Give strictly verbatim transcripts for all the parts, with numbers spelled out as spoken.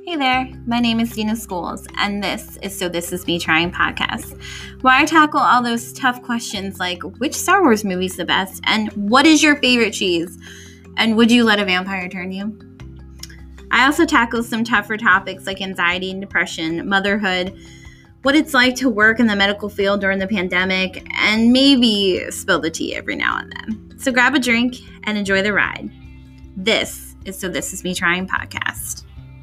Hey there, my name is Dina Scholes, and this is So This Is Me Trying podcast, where I tackle all those tough questions like, which Star Wars movie is the best, and what is your favorite cheese, and would you let a vampire turn you? I also tackle some tougher topics like anxiety and depression, motherhood, what it's like to work in the medical field during the pandemic, and maybe spill the tea every now and then. So grab a drink and enjoy the ride. This is So This Is Me Trying podcast.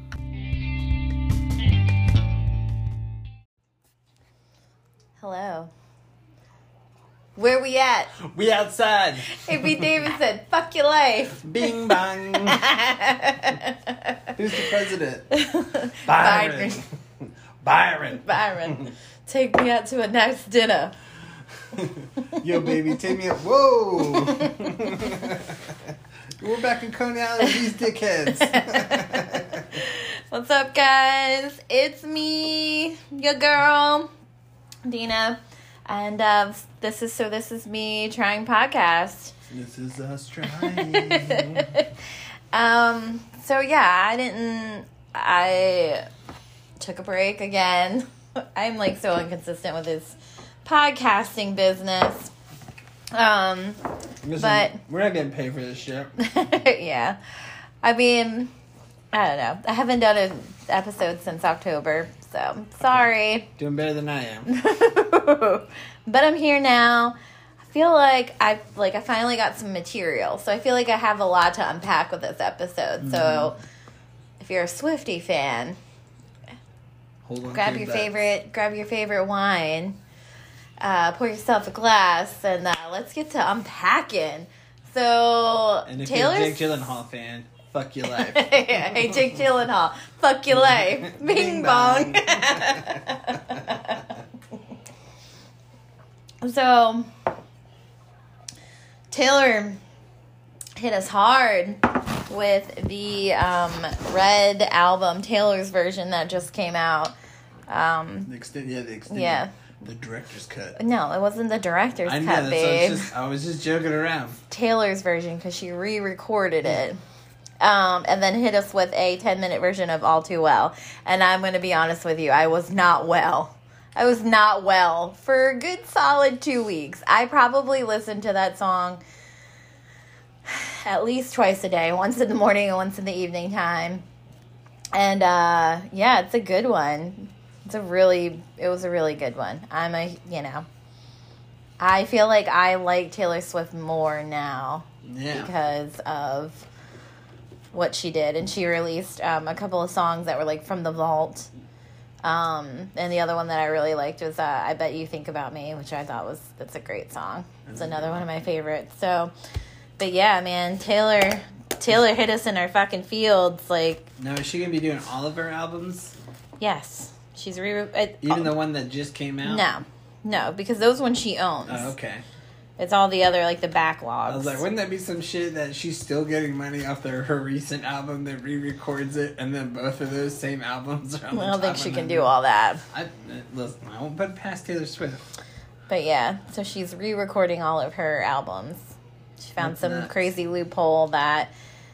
Hello. Where we at? We outside. A B David said, fuck your life. Bing bang. Who's the president? Byron. Byron. Byron. Take me out to a nice dinner. Yo, baby, take me out. Whoa. We're back in Coney Island with these dickheads. What's up, guys? It's me, your girl, Dina. And uh, this is So This Is Me Trying podcast. This is us trying. um. So, yeah, I didn't... I took a break again. I'm, like, so inconsistent with this podcasting business. Um, Listen, but... we're not getting paid for this shit. Yeah. I mean, I don't know. I haven't done an episode since October, so sorry. Doing better than I am. But I'm here now. I feel like I like I finally got some material, so I feel like I have a lot to unpack with this episode. Mm-hmm. So if you're a Swiftie fan, hold on, grab your favorite, grab your favorite wine, uh, pour yourself a glass, and uh, let's get to unpacking. So and if Taylor's... you're a Jake Gyllenhaal fan, fuck your life. Hey, Jake Gyllenhaal, fuck your life. Bing, Bing bong. bong. So, Taylor hit us hard with the um, Red album, Taylor's version that just came out. Um, the extended, yeah, the extended, yeah. The director's cut. No, it wasn't the director's I know, cut, that's babe. I was, just, I was just joking around. Taylor's version, because she re-recorded it. Um, and then hit us with a ten-minute version of All Too Well. And I'm going to be honest with you, I was not well. I was not well for a good solid two weeks. I probably listened to that song at least twice a day, once in the morning and once in the evening time. And, uh, yeah, it's a good one. It's a really, it was a really good one. I'm a, you know, I feel like I like Taylor Swift more now. Yeah. Because of what she did. And she released um, a couple of songs that were, like, from the vault. Um, and the other one that I really liked was uh, I Bet You Think About Me, which I thought was, that's a great song. It's another one of my favorites. So, but yeah, man, Taylor, Taylor hit us in our fucking fields. Like, now, is she going to be doing all of her albums? Yes. She's re- it, Even oh, the one that just came out? No. No, because those ones she owns. Oh, okay. It's all the other, like, the backlogs. I was like, wouldn't that be some shit that she's still getting money off their, her recent album that re-records it, and then both of those same albums are on I the don't think top she of can them? do all that. I, listen, I won't put it past Taylor Swift. But yeah, so she's re-recording all of her albums. She found That's some nuts. Crazy loophole that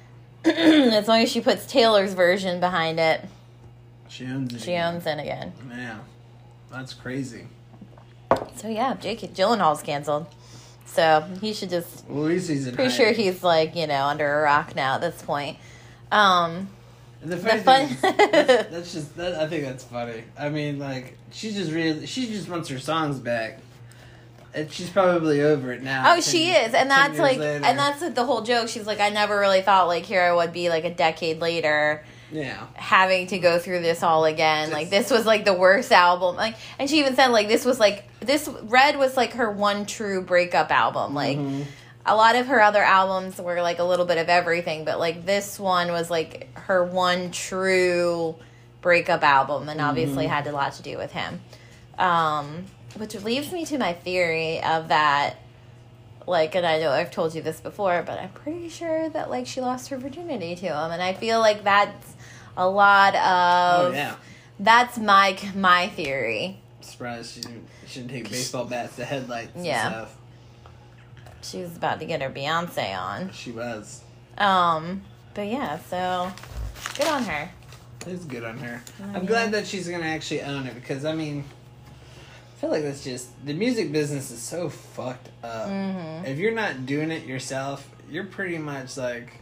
as long as she puts Taylor's version behind it, She owns it. she owns it again. Yeah, that's crazy. So yeah, Jake Gyllenhaal's canceled. So he should just... Well, at least he's in Pretty hiding. sure he's, like, you know, under a rock now at this point. Um... And the funny The fun- thing is, that's, that's just, that, I think that's funny. I mean, like, she just really, she just wants her songs back. And she's probably over it now. Oh, ten- she is, and ten that's years like, later. and that's like the whole joke. She's like, I never really thought like here I would be like a decade later, Yeah. having to go through this all again. Just- Like this was like the worst album. Like, and she even said like this was like this Red was like her one true breakup album. Like Mhm. a lot of her other albums were like a little bit of everything, but like this one was like her one true breakup album, and obviously Mhm. had a lot to do with him. Um, which leads me to my theory of that, like, and I know I've told you this before, but I'm pretty sure that, like, she lost her virginity to him, and I feel like that's a lot of... Oh, yeah. That's my my theory. I'm surprised she didn't, she didn't take baseball bats to headlights Yeah. and stuff. She was about to get her Beyonce on. She was. Um, but yeah, so good on her. It's good on her. Oh, I'm yeah. glad that she's gonna actually own it because I mean, I feel like that's just the music business is so fucked up. Mm-hmm. If you're not doing it yourself, you're pretty much like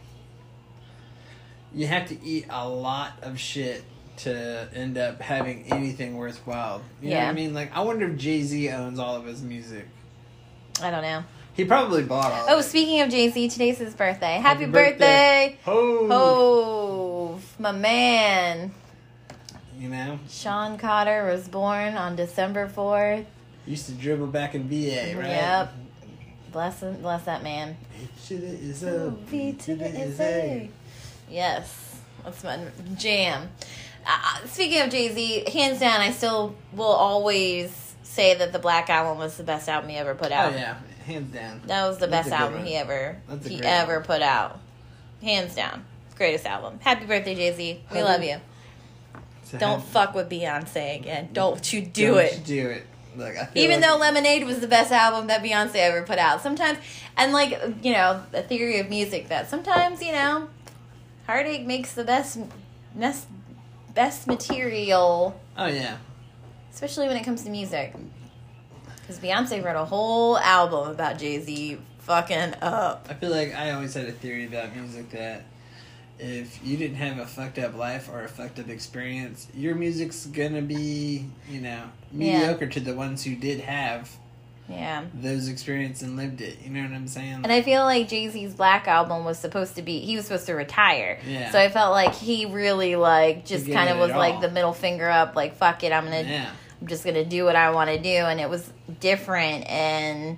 you have to eat a lot of shit to end up having anything worthwhile. You know Yeah. what I mean? Like, I wonder if Jay-Z owns all of his music. I don't know. He probably bought all Oh, of it. speaking of Jay-Z, today's his birthday. Happy, Happy birthday! birthday. Ho! Oh, my man. You know? Sean Cotter was born on December fourth. Used to dribble back in V A, right? Yep. Bless him, bless that man. H to the is a, V to the is A. Yes, that's my jam. Uh, speaking of Jay-Z, hands down, I still will always say that the Black Album was the best album he ever put out. Oh, yeah. Hands down. That was the That's best a good album one. he ever That's a he great ever album. put out. Hands down. Greatest album. Happy birthday, Jay-Z. We Happy- love you. So Don't have- fuck with Beyonce again. Don't you do Don't it. you do it. Look, I feel Even like- though Lemonade was the best album that Beyonce ever put out. Sometimes, and like, you know, the theory of music that sometimes, you know, heartache makes the best, best, best material, Oh, yeah. especially when it comes to music. Because Beyonce wrote a whole album about Jay-Z fucking up. I feel like I always had a theory about music that if you didn't have a fucked up life or a fucked up experience, your music's gonna be, you know, mediocre to the ones who did have Yeah. those experiences and lived it. You know what I'm saying? And I feel like Jay-Z's Black Album was supposed to be, he was supposed to retire. Yeah. So I felt like he really, like, just He kind of gave it was like all. the middle finger up, like, fuck it, I'm gonna, yeah. I'm just gonna do what I want to do. And it was different. And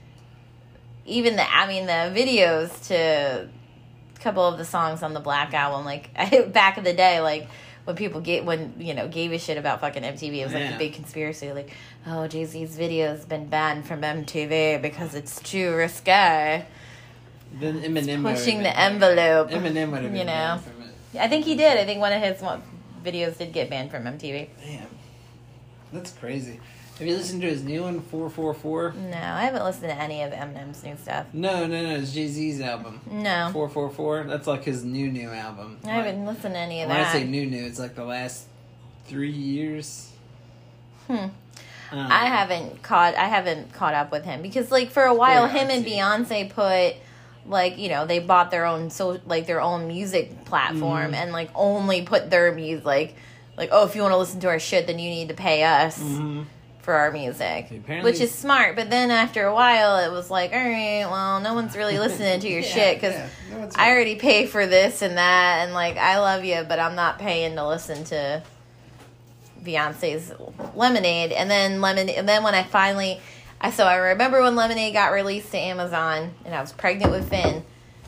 even the, I mean, the videos to a couple of the songs on the Black Album, like, back in the day, like, when people get, when, you know, gave a shit about fucking M T V, it was like Yeah. the big conspiracy, like, oh, Jay-Z's video's been banned from M T V because it's too risque. Then Eminem Pushing would've the been- envelope. Eminem would have been you know. banned from it. I think he did. I think one of his one, videos did get banned from M T V. Damn. That's crazy. Have you listened to his new one, four four four? No, I haven't listened to any of Eminem's new stuff. No, no, no. It's Jay-Z's album. No. four four four? That's like his new, new album. I haven't listened to any of When that. I say new, new, it's like the last three years. Hmm. Um, I haven't caught I haven't caught up with him because like for a while Very him and artsy. Beyonce put like, you know, they bought their own so like their own music platform Mhm. and like only put their music like like oh, if you want to listen to our shit then you need to pay us mhm. for our music. Apparently- Which is smart, but then after a while it was like, all right, well, no one's really listening to your Yeah, shit cuz yeah. No, it's I not. already pay for this and that and like I love you, but I'm not paying to listen to Beyonce's Lemonade. And then lemon and then when I finally I so I remember when Lemonade got released to Amazon and I was pregnant with Finn.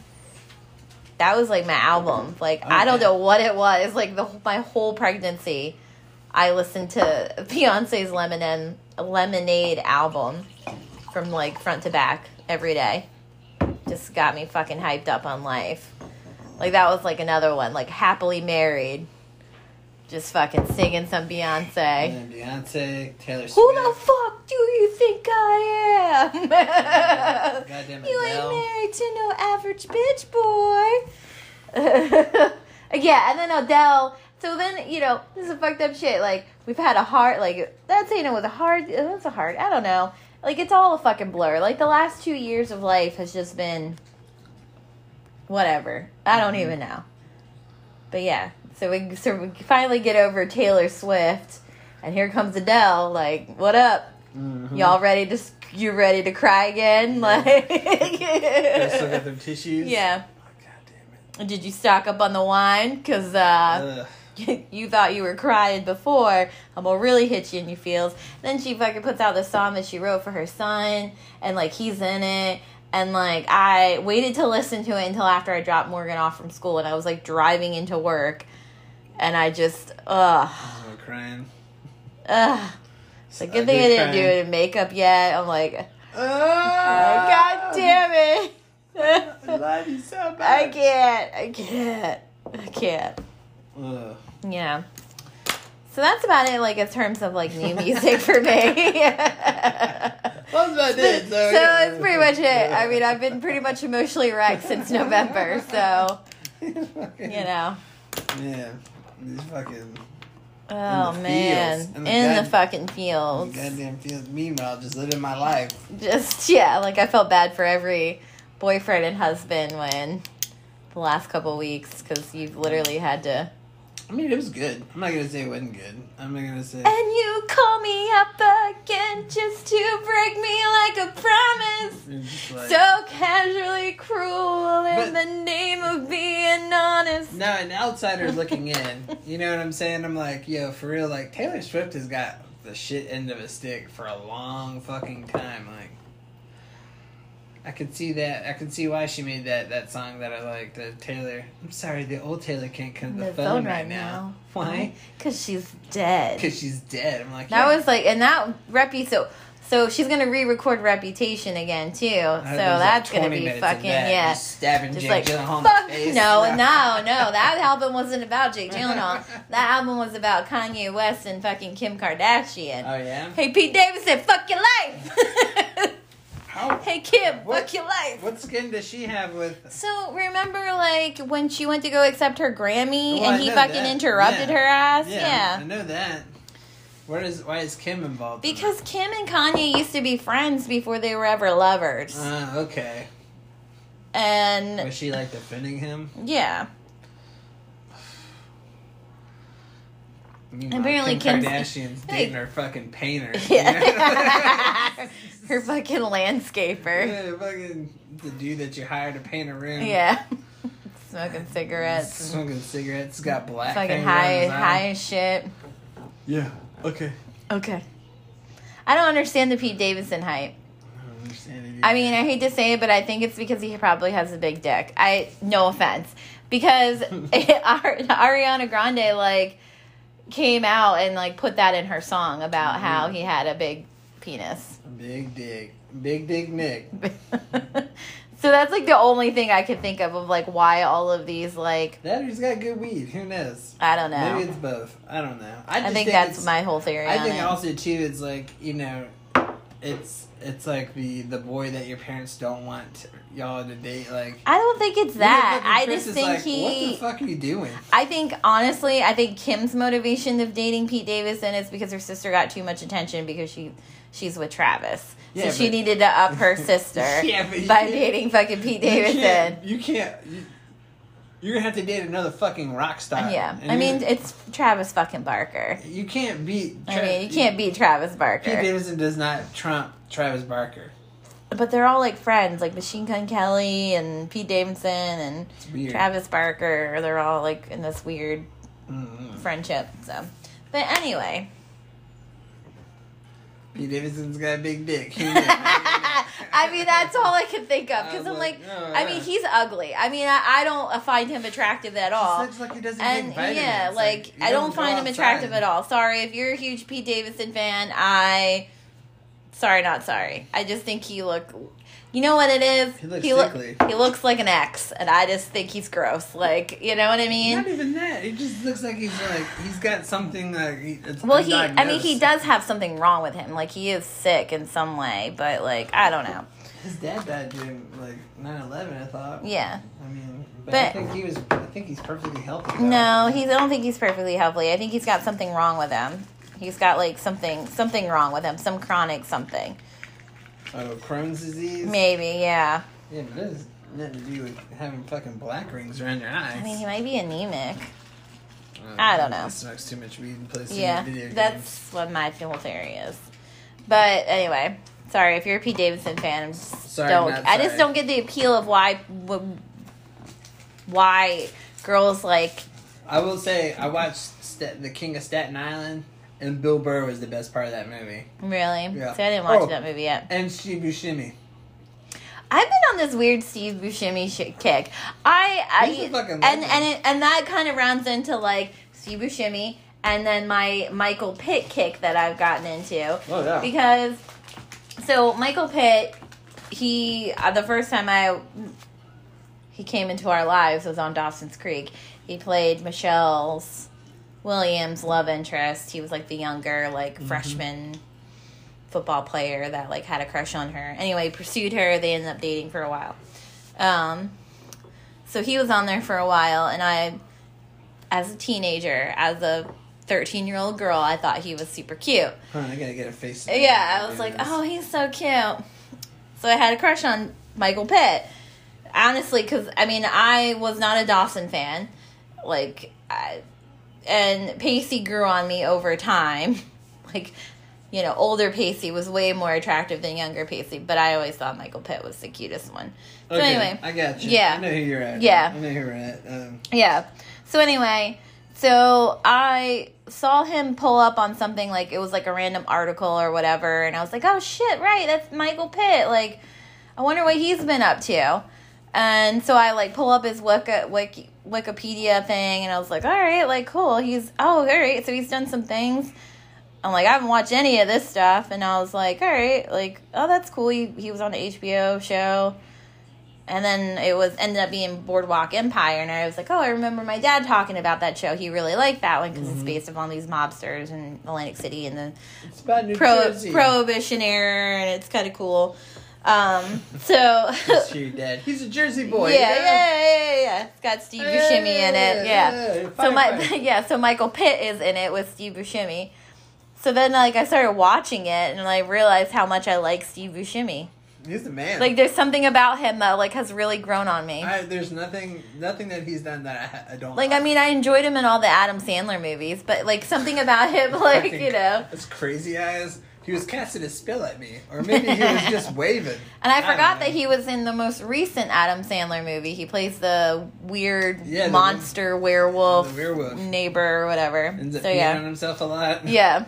That was like my album. Like I don't Okay. know what it was. Like the my whole pregnancy I listened to Beyonce's Lemonade Lemonade album from like front to back every day. Just got me fucking hyped up on life. Like that was like another one, like Happily Married. Just fucking singing some Beyonce. And then Beyonce, Taylor Swift. Who the fuck do you think I am? Goddamn You Adele. ain't married to no average bitch, boy. Yeah, and then Adele. So then, you know, this is fucked up shit. Like, we've had a heart, like, that's, you know, with a heart, that's a heart. I don't know. Like, it's all a fucking blur. Like, the last two years of life has just been whatever. I don't even know. But yeah, so we, so we finally get over Taylor Swift, and here comes Adele. Like, what up? Mhm. Y'all ready to, you ready to cry again? Like, They still got them tissues? yeah. Oh, God damn it. Did you stock up on the wine? Because, uh... Ugh. you thought you were crying before. I'm gonna really hit you in your feels. Then she fucking puts out the song that she wrote for her son, and like he's in it. And like I waited to listen to it until after I dropped Morgan off from school, and I was like driving into work, and I just ugh I was crying. ugh. It's a I good thing I did didn't cry. do it in makeup yet. I'm like, Ah! God damn it. I love you so much. I can't. I can't. I can't. Ugh. Yeah. So that's about it, like, in terms of, like, new music for me. That's about it. So, So yeah. it's pretty much it. I mean, I've been pretty much emotionally wrecked since November, so, you know. Yeah. These fucking. Oh, in the man. Fields. In, the, in god- the fucking fields. The goddamn fields. Meanwhile, just living my life. Just, yeah, like I felt bad for every boyfriend and husband when the last couple weeks, because you've literally had to. I mean, it was good. I'm not gonna say it wasn't good. I'm not gonna say. And you call me up again just to break me like a promise. Just like, So casually cruel in But- the name of being honest. now, an outsider looking in, you know what I'm saying? I'm like, yo, for real, like, Taylor Swift has got the shit end of a stick for a long fucking time. Like, I could see that. I could see why she made that, that song that I like, the Taylor. I'm sorry, the old Taylor can't come to the, phone, right now. Why? Because she's dead. Because she's dead. I'm like, That yeah. was like, and that Repu, so, so she's going to re-record Reputation again, too. So I- there's like that's going to twenty be minutes of fucking, that, yeah. just stabbing Just Jake like, Gyllenhaal in fuck, the face. no, no, no. That album wasn't about Jake Gyllenhaal. That album was about Kanye West and fucking Kim Kardashian. Oh, yeah? Hey, Pete Davidson, fuck your life. How? Hey, Kim, What- fuck your life. What skin does she have with... So, remember, like, when she went to go accept her Grammy Well, I and he know fucking that. interrupted Yeah. her ass? Yeah, Yeah. I know that. Where is, why is Kim involved? in Because Kim and Kanye used to be friends before they were ever lovers. that? Uh, okay. And, Was she, like, defending him? yeah. Meanwhile, Apparently Kim Kim's- Kardashian's Hey. dating her fucking painter. Yeah. Her fucking landscaper. Yeah, fucking the dude that you hired to paint a room. Yeah. Smoking cigarettes. Smoking cigarettes. Got black. Fucking hanging around high, his eye. high as shit. Yeah. Okay. Okay. I don't understand the Pete Davidson hype. I don't understand it I mean, I hate to say it, but I think it's because he probably has a big dick. I no offense, because Ari- Ariana Grande like came out and like put that in her song about Mm-hmm. how he had a big penis. Big dick. Big dick Nick. So that's like the only thing I could think of of like why all of these like That or he's got good weed. Who knows? I don't know. Maybe it's both. I don't know. I, I just think that's it's- my whole theory. I on think it. also too, it's like, you know, it's it's like the the boy that your parents don't want y'all to date. Like, I don't think it's you know, that. fucking I Chris just is think like, he. what the fuck are you doing? I think honestly, I think Kim's motivation of dating Pete Davidson is because her sister got too much attention because she she's with Travis. Yeah, so she but- needed to up her sister Yeah, but you by can't- dating fucking Pete You Davidson. can't. You can't you, you're gonna have to date another fucking rock star. Yeah, And I you- mean it's Travis fucking Barker. you can't beat. I mean you can't beat Travis Pete Barker. Davidson does not trump Travis Barker. But they're all like friends, like Machine Gun Kelly and Pete Davidson and It's weird. Travis Barker. They're all like in this weird Mm-hmm. friendship. So, but anyway. Pete Davidson's got a big dick. I mean, that's all I can think of. Because I I'm was like, like, oh, I yeah. mean, he's ugly. I mean, I, I don't find him attractive at all. Looks like he doesn't And take vitamins. yeah, like, you I don't go find him outside. attractive at all. Sorry, if you're a huge Pete Davidson fan, I. Sorry, not sorry. I just think he look. You know what it is? He looks look- sickly. He looks like an ex, and I just think he's gross. Like, you know what I mean? Not even that. He just looks like he's like he's got something like he, it's Well, he. I mean, undiagnosed. he does have something wrong with him. Like, he is sick in some way, but like, I don't know. His dad died during like nine eleven. I thought. Yeah. I mean, but, I But- think he was. I think he's perfectly healthy. though. No, he's. I don't think he's perfectly healthy. I think he's got something wrong with him. He's got like something, something wrong with him, some chronic something. Oh, Crohn's disease. Maybe, yeah. Yeah, but that has nothing to do with having fucking black rings around your eyes. I mean, he might be anemic. Uh, I don't know. He smokes too much weed and plays too Yeah, many video games. that's what my whole theory is. But anyway, sorry if you're a Pete Davidson fan. Just Sorry, don't. not I just sorry. don't get the appeal of why, why girls like. I will say I watched St- The King of Staten Island, and Bill Burr was the best part of that movie. Really? Yeah. See, I didn't watch Oh. that movie yet. And Steve Buscemi. I've been on this weird Steve Buscemi shit kick. I, I He's a fucking and legend. and it, and that kind of rounds into like Steve Buscemi, and then my Michael Pitt kick that I've gotten into. Oh, yeah. Because so Michael Pitt, he uh, the first time I he came into our lives was on Dawson's Creek. He played Michelle's Williams' love interest. He was like the younger, like Mm-hmm. freshman football player that like had a crush on her. Anyway, pursued her. They ended up dating for a while. Um, so he was on there for a while, and I as a teenager, as a thirteen-year-old girl, I thought he was super cute. Huh, I gotta get a face. Yeah, I was like, oh, he's so cute. So I had a crush on Michael Pitt. Honestly, because, I mean, I was not a Dawson fan. Like, I, and Pacey grew on me over time. Like, you know, older Pacey was way more attractive than younger Pacey, but I always thought Michael Pitt was the cutest one. So okay, anyway. I got you. Yeah. I know who you're at. Yeah. I know who you're at. Um, yeah. So anyway, so I saw him pull up on something, like, it was like a random article or whatever, and I was like, oh shit, right, that's Michael Pitt. Like, I wonder what he's been up to. And so I, like, pull up his Wiki, Wiki, Wikipedia thing, and I was like, all right, like, cool. He's, oh, all right, so he's done some things. I'm like, I haven't watched any of this stuff. And I was like, all right, like, oh, that's cool. He, he was on the H B O show. And then it was ended up being Boardwalk Empire. And I was like, oh, I remember my dad talking about that show. He really liked that one because mm-hmm. it's based upon these mobsters in Atlantic City and the it's about New pro- Jersey. Prohibition era. And it's kind of cool. Um, so That's your dad. He's a Jersey boy. Yeah, you know? yeah, yeah, yeah, yeah. It's got Steve hey, Buscemi in it. Yeah. Hey, so fine, my fine. yeah, so Michael Pitt is in it with Steve Buscemi. So then, like, I started watching it, and I realized how much I like Steve Buscemi. He's the man. Like, there's something about him that, like, has really grown on me. I, there's nothing, nothing that he's done that I, I don't Like, like. I mean, I enjoyed him in all the Adam Sandler movies, but, like, something about him, like, Fucking- you know. It's crazy eyes. He was casting a spill at me, or maybe he was just waving. And I I forgot don't know. that he was in the most recent Adam Sandler movie. He plays the weird Yeah, the- monster werewolf, the werewolf. neighbor or whatever. Ends up So peeing yeah, on himself a lot. yeah.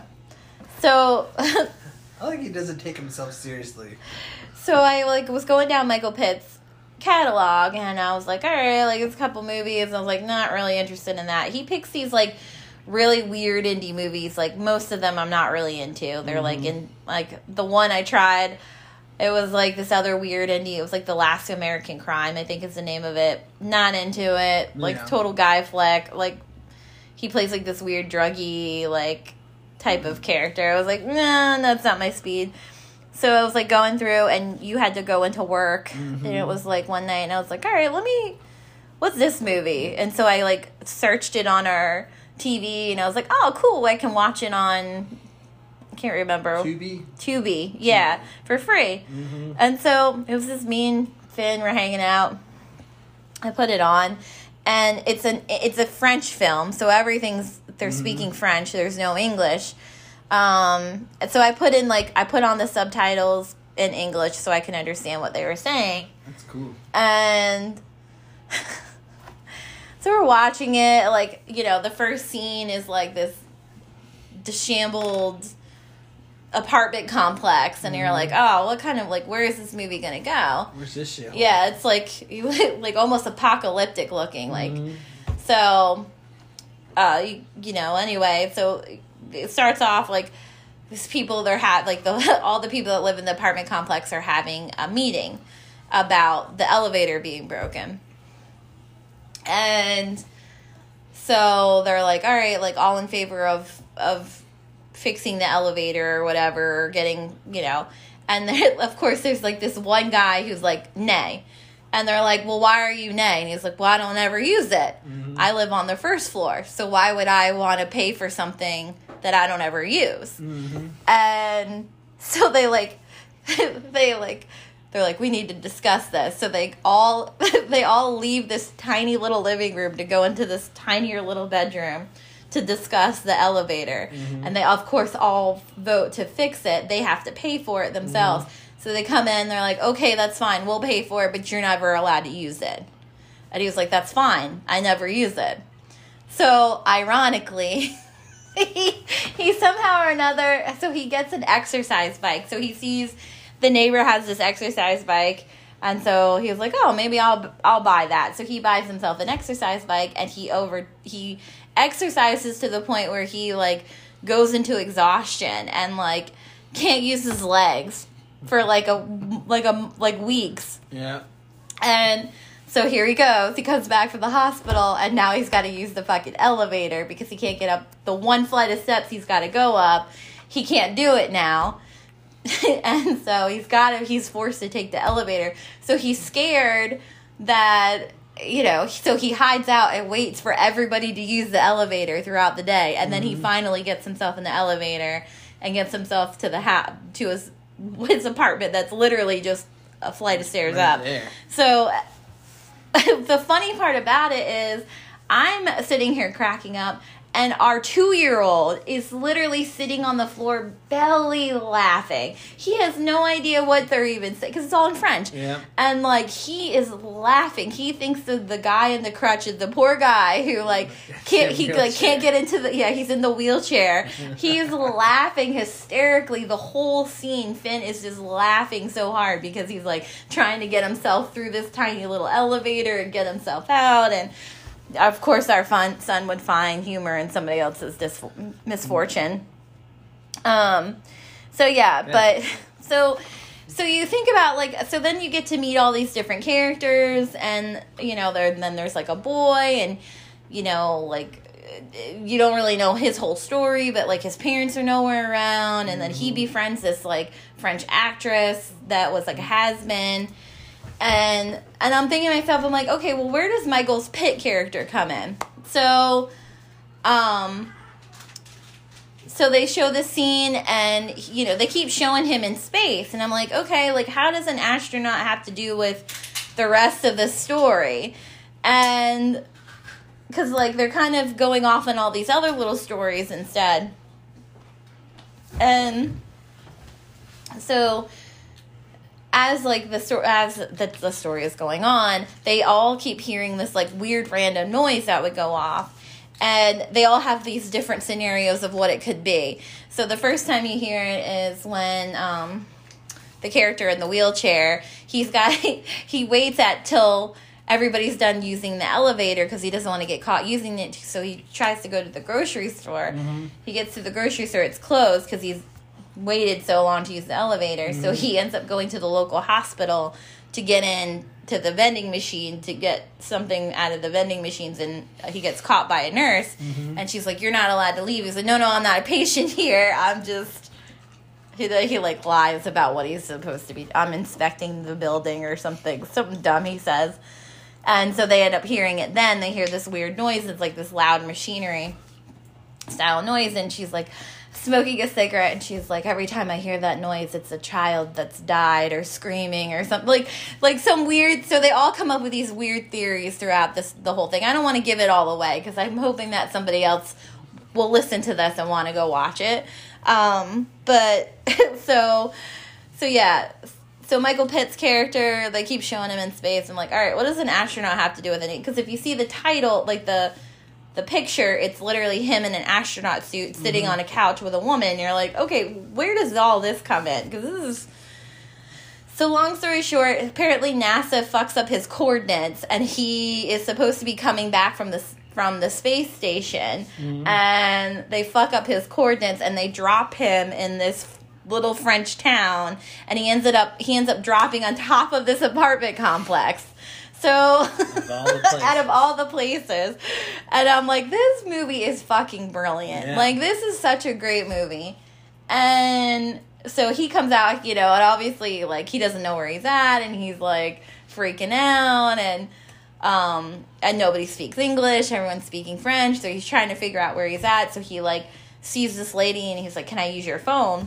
So, I think he doesn't take himself seriously. so I like was going down Michael Pitt's catalog, and I was like, all right, like it's a couple movies. And I was like, not really interested in that. He picks these like really weird indie movies. Like most of them, I'm not really into. They're mm-hmm. like in like the one I tried. It was like this other weird indie. It was like The Last American Crime, I think is the name of it. Not into it. Like Yeah. total guy flick. Like he plays like this weird druggy like type of character. I was like, nah, that's not my speed. So I was like going through, and you had to go into work, Mm-hmm. and it was like one night, and I was like, all right, let me, what's this movie? And so I like searched it on our T V, and I was like, oh, cool, I can watch it on, I can't remember. Tubi? Tubi, yeah, for free. Mm-hmm. And so it was just me and Finn were hanging out. I put it on, and it's an it's a French film, so everything's they're Mm-hmm. speaking French. There's no English. Um, and so I put in like I put on the subtitles in English so I can understand what they were saying. That's cool. And so we're watching it, like, you know, the first scene is like this disheveled apartment complex, and mm-hmm. you're like, oh, what kind of, like, where is this movie gonna go? Where's this shit? Yeah, it's like, like almost apocalyptic looking, like, Mm-hmm. so, uh, you, you know, anyway, so it starts off like, these people, they're ha- like, the all the people that live in the apartment complex are having a meeting about the elevator being broken. And so they're like, all right, like, all in favor of, of fixing the elevator or whatever, or getting, you know, and there, of course there's like this one guy who's like, nay. And they're like, well, why are you nay? And he's like, well, I don't ever use it. Mm-hmm. I live on the first floor, so why would I want to pay for something that I don't ever use? Mm-hmm. And so they like, they like, they're like, we need to discuss this. So they all, they all leave this tiny little living room to go into this tinier little bedroom to discuss the elevator. Mm-hmm. And they, of course, all vote to fix it. They have to pay for it themselves. Mm-hmm. So they come in, they're like, okay, that's fine. We'll pay for it, but you're never allowed to use it. And he was like, that's fine. I never use it. So, ironically, he, he somehow or another, so he gets an exercise bike. So he sees the neighbor has this exercise bike, and so he was like, oh, maybe I'll I'll buy that. So he buys himself an exercise bike, and he over he exercises to the point where he, like, goes into exhaustion and, like, can't use his legs for like a like a like weeks. Yeah. And so here he goes. He comes back from the hospital, and now he's got to use the fucking elevator because he can't get up the one flight of steps he's got to go up. He can't do it now. And so he's got to he's forced to take the elevator. So he's scared that you know, so he hides out and waits for everybody to use the elevator throughout the day, and then mm-hmm. he finally gets himself in the elevator and gets himself to the ha- to his his apartment that's literally just a flight of stairs right up. There. So the funny part about it is I'm sitting here cracking up, and our two-year-old is literally sitting on the floor belly laughing. He has no idea what they're even saying, because it's all in French. Yeah. And, like, he is laughing. He thinks that the guy in the crutches, the poor guy who, like, can't he like can't get into the, yeah, he's in the wheelchair. He's laughing hysterically the whole scene. Finn is just laughing so hard because he's, like, trying to get himself through this tiny little elevator and get himself out, and of course, our fun, son would find humor in somebody else's dis- misfortune. Um, so yeah, but so so you think about like so then you get to meet all these different characters, and you know there then there's like a boy, and you know like you don't really know his whole story, but like his parents are nowhere around, and then he befriends this like French actress that was like a has-been. And and I'm thinking to myself, I'm like, okay, well, where does Michael's Pitt character come in? So, um, so they show the scene, and, you know, they keep showing him in space. And I'm like, okay, like, how does an astronaut have to do with the rest of the story? And, because, like, they're kind of going off on all these other little stories instead. And so as like the story as the, the story is going on, they all keep hearing this like weird random noise that would go off, and they all have these different scenarios of what it could be. So the first time you hear it is when um the character in the wheelchair, he's got he waits at till everybody's done using the elevator because he doesn't want to get caught using it, so he tries to go to the grocery store. Mm-hmm. He gets to the grocery store, it's closed because he's waited so long to use the elevator. Mm-hmm. So he ends up going to the local hospital to get in to the vending machine to get something out of the vending machines, and he gets caught by a nurse. Mm-hmm. And she's like, you're not allowed to leave. He's like, no, no, I'm not a patient here. I'm just, he, he like lies about what he's supposed to be. I'm inspecting the building or something, something dumb he says. And so they end up hearing it then. They hear this weird noise. It's like this loud machinery style noise, and she's like smoking a cigarette, and she's like, every time I hear that noise, it's a child that's died or screaming or something, like like some weird. So they all come up with these weird theories throughout this the whole thing. I don't want to give it all away because I'm hoping that somebody else will listen to this and want to go watch it. Um, but so so yeah. So Michael Pitt's character, they keep showing him in space. I'm like, all right, what does an astronaut have to do with it? Because if you see the title, like the the picture, it's literally him in an astronaut suit sitting mm-hmm. on a couch with a woman. You're like, okay, where does all this come in? Because this is... So long story short, apparently NASA fucks up his coordinates, and he is supposed to be coming back from the, from the space station, mm-hmm. and they fuck up his coordinates, and they drop him in this little French town, and he ends up he ends up dropping on top of this apartment complex. So out of all the places, and I'm like, this movie is fucking brilliant. Yeah. Like, this is such a great movie. And so he comes out, you know, and obviously like he doesn't know where he's at, and he's like freaking out, and um and nobody speaks English, everyone's speaking French, so he's trying to figure out where he's at. So he like sees this lady, and he's like, can I use your phone?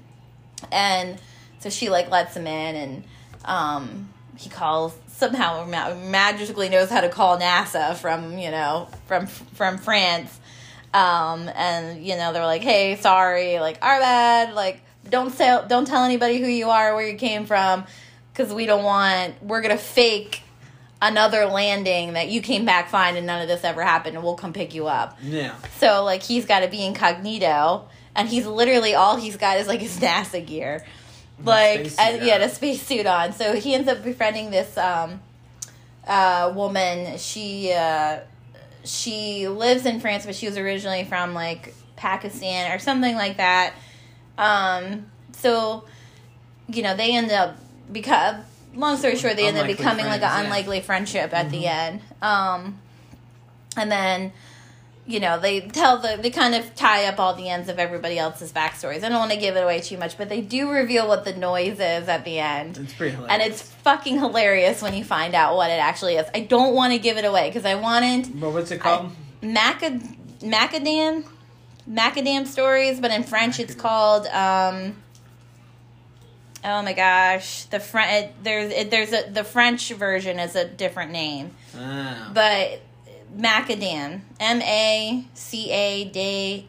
And so she like lets him in, and um, he calls, somehow ma- magically knows how to call NASA from, you know, from from France. Um, and, you know, they're like, hey, sorry, like, our bad, like, don't say, don't tell anybody who you are, where you came from, because we don't want, we're going to fake another landing that you came back fine and none of this ever happened, and we'll come pick you up. Yeah. So, like, he's got to be incognito. And he's literally, all he's got is, like, his NASA gear. Like, and he had a spacesuit on. So he ends up befriending this um, uh, woman. She uh, she lives in France, but she was originally from, like, Pakistan or something like that. Um, so, you know, they end up, because, long story short, they end up becoming, friends, like, an yeah. unlikely friendship at mm-hmm. the end. Um, and then... you know, they tell the, they kind of tie up all the ends of everybody else's backstories. I don't want to give it away too much, but they do reveal what the noise is at the end. It's pretty hilarious. And it's fucking hilarious when you find out what it actually is. I don't want to give it away because I wanted... But what's it called? I, Macad- Macadam? Macadam Stories, but in French it's called... Um, oh my gosh. The Fr- it, there's it, there's a the French version is a different name. Oh. But... Macadam, M A C A D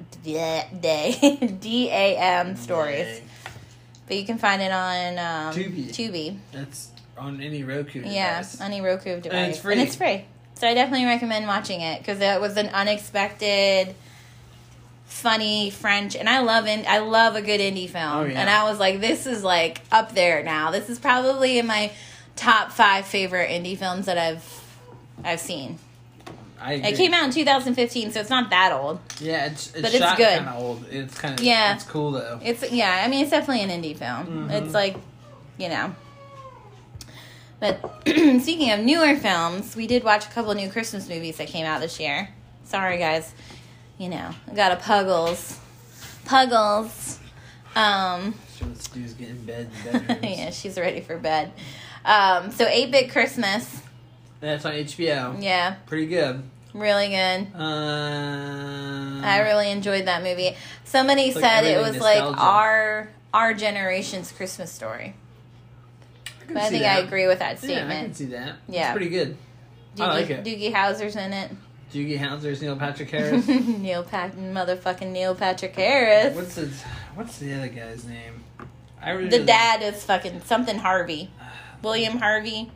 D A M Stories. But you can find it on um, Tubi. Tubi. That's on any Roku device. Yeah, any Roku device. And it's free. And it's free. So I definitely recommend watching it because it was an unexpected, funny French, and I love in, I love a good indie film. Oh, yeah. And I was like, this is like up there now. This is probably in my top five favorite indie films that I've I've seen. I agree. It came out in two thousand fifteen, so it's not that old. Yeah, it's, it's But it's shot good. kind of old. It's kind of Yeah. It's cool though. It's yeah, I mean it's definitely an indie film. Mm-hmm. It's like, you know. But speaking of newer films, we did watch a couple of new Christmas movies that came out this year. Sorry guys, you know, I got a Puggles, Puggles. Um, Sure, let's do is get in bed. In bedrooms. yeah, she's ready for bed. Um, so eight-Bit Christmas. That's on H B O. Yeah, Pretty good. really good. Um, I really enjoyed that movie. Somebody It's like said it was everything like nostalgia. our our generation's Christmas story. can But I see think that. I agree with that Yeah, I can statement. see that. Yeah. It's pretty good. Doogie, I like it. Doogie Howser's in it. Doogie Howser's Neil Patrick Harris. Neil Pat, motherfucking Neil Patrick Harris. What's his? What's the other guy's name? I really The dad is fucking something Harvey, William Harvey.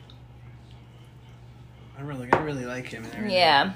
I really, I really like him. And everything. Yeah,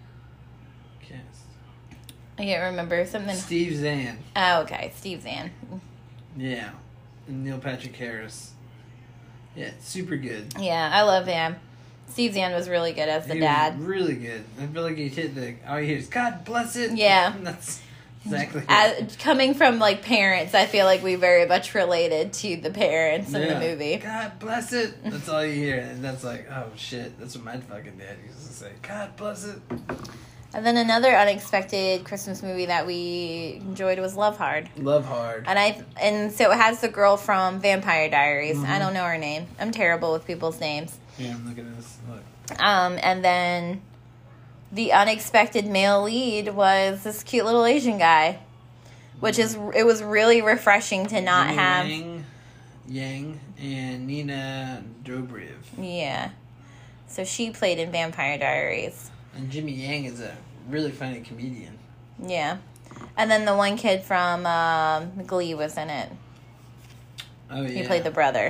Yes. I can't remember something. Steve Zahn. Oh, okay, Steve Zahn. Yeah. And Neil Patrick Harris. Yeah, super good. Yeah, I love him. Steve Zahn was really good as the He dad. was really good. I feel like he hit the. All you hear is God bless it. Yeah. That's exactly. As, coming from like parents, I feel like we very much related to the parents in Yeah. the movie. God bless it. That's all you hear, and that's like, oh shit. That's what my fucking dad used to say. God bless it. And then another unexpected Christmas movie that we enjoyed was Love Hard. Love hard. And I and so it has the girl from Vampire Diaries. Mm-hmm. I don't know her name. I'm terrible with people's names. Yeah, I'm looking at this. Look. Um, and then the unexpected male lead was this cute little Asian guy, which is it was really refreshing to not Jimmy have. Yang, Yang and Nina Dobrev. Yeah. So she played in Vampire Diaries. And Jimmy Yang is a really funny comedian. Yeah. And then the one kid from um, Glee was in it. Oh yeah. He played the brother.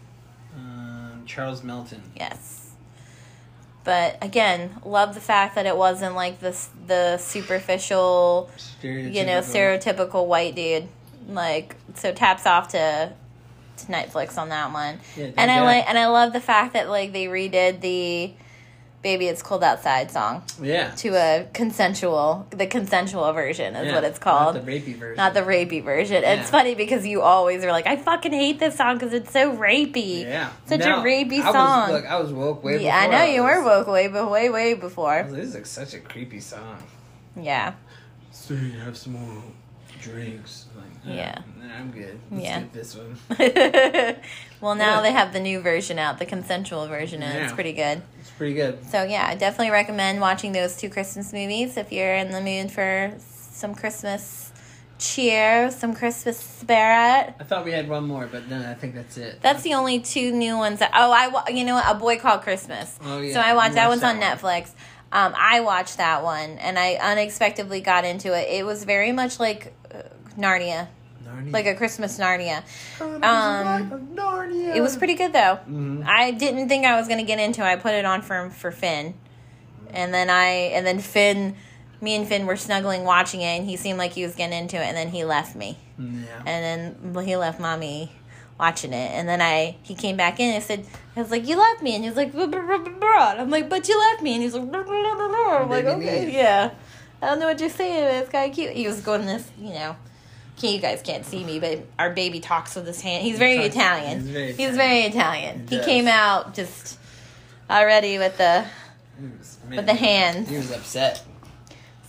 um, Charles Melton. Yes. But again, love the fact that it wasn't like this the superficial, you know, stereotypical white dude. Like, so taps off to to Netflix on that one. Yeah, and I yeah. like and I love the fact that like they redid the Baby It's Cold Outside song Yeah. to a consensual the consensual version is Yeah, what it's called. Not the rapey version. Not the rapey version. Yeah. It's funny because you always are like, I fucking hate this song because it's so rapey. Yeah. Such No, a rapey I song. Was, look, I was woke way Yeah, I before. know you was- were woke way, but way, way I before. was like, this is like such a creepy song. Yeah. So you have some more drinks. I'm like, nah, Yeah. Nah, I'm good. Let's Yeah. get this one. Well, now Yeah. they have the new version out, the consensual version, and it's Yeah. pretty good. It's pretty good. So, yeah, I definitely recommend watching those two Christmas movies if you're in the mood for some Christmas cheer, some Christmas spirit. I thought we had one more, but no, I think that's it. That's the only two new ones that. Oh, I wa- you know what? A Boy Called Christmas. Oh, yeah. So I watched You that watched one's on that Netflix. Um, I watched that one, and I unexpectedly got into it. It was very much like uh, Narnia, Narnia. like a Christmas Narnia. Chronicles um, of Narnia. It was pretty good though. Mhm. I didn't think I was gonna get into it. I put it on for for Finn, and then I and then Finn, me and Finn were snuggling watching it, and he seemed like he was getting into it, and then he left me. Yeah. And then well, he left mommy watching it. And then I he came back in and I said, I was like, you left me. And he was like, blah, blah, blah, blah, blah. And I'm like, but you left me. And he's like, blah, blah, blah, blah. I'm like, Baby okay, me. yeah. I don't know what you're saying, but it's kind of cute. He was going this, you know, okay, you guys can't see me, but our baby talks with his hand. He's very talks- Italian. he's very He's Italian. very Italian. He He does. came out just already with the He was- man, with the hands. He was upset.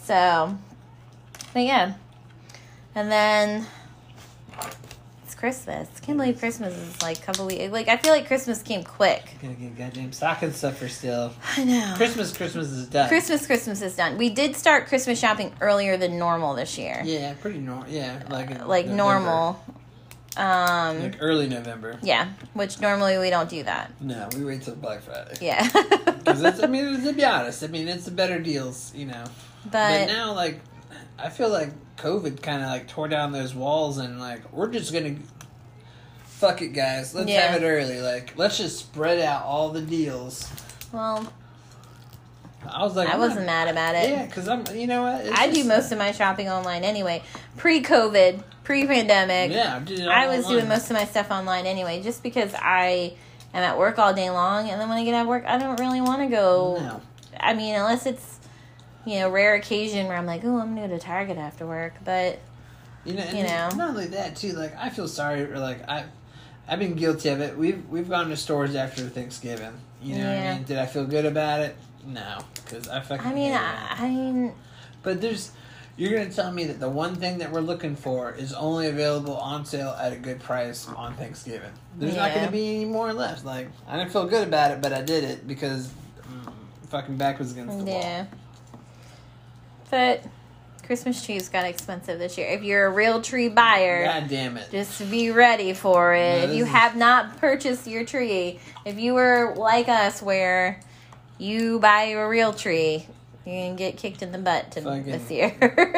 So, but yeah. And then it's Christmas. I can't believe Christmas is like a couple weeks. Like, I feel like Christmas came quick. Gonna get goddamn stocking stuffer still. I know. Christmas, Christmas is done. Christmas, Christmas is done. We did start Christmas shopping earlier than normal this year. Yeah, pretty normal. Yeah, like in Like November. normal. Um, Like early November. yeah, which normally we don't do that. No, we wait till Black Friday. Yeah. Because it's, I mean, to be honest, I mean, it's the better deals, you know. But, But now, like, I feel like COVID kind of, like, tore down those walls and, like, we're just going to, fuck it, guys. Let's Yeah. have it early. Like, let's just spread out all the deals. well, I was like, I I'm wasn't not- mad about it. Yeah, because I'm, you know what? It's I do just- most of my shopping online anyway. Pre-COVID, pre-pandemic. Yeah, I did it all I was online. doing most of my stuff online anyway, just because I am at work all day long, and then when I get out of work, I don't really want to go. No. I mean, unless it's, you know, rare occasion where I'm like, oh, I'm going to go to Target after work, but, You know, and you know. not only that too. Like, I feel sorry, or like I, I've been guilty of it. We've we've gone to stores after Thanksgiving. You know what Yeah. I mean? Did I feel good about it? No, because I fucking. I mean, hate I, it. I mean, But there's, you're gonna tell me that the one thing that we're looking for is only available on sale at a good price on Thanksgiving. There's not Yeah. gonna be any more left. Like, I didn't feel good about it, but I did it because mm, fucking back was against the yeah. wall. But Christmas trees got expensive this year. If you're a real tree buyer, God damn it. just be ready for it. No, if this you is- have not purchased your tree, if you were like us where you buy a real tree, you're going to get kicked in the butt to Fucking- this year.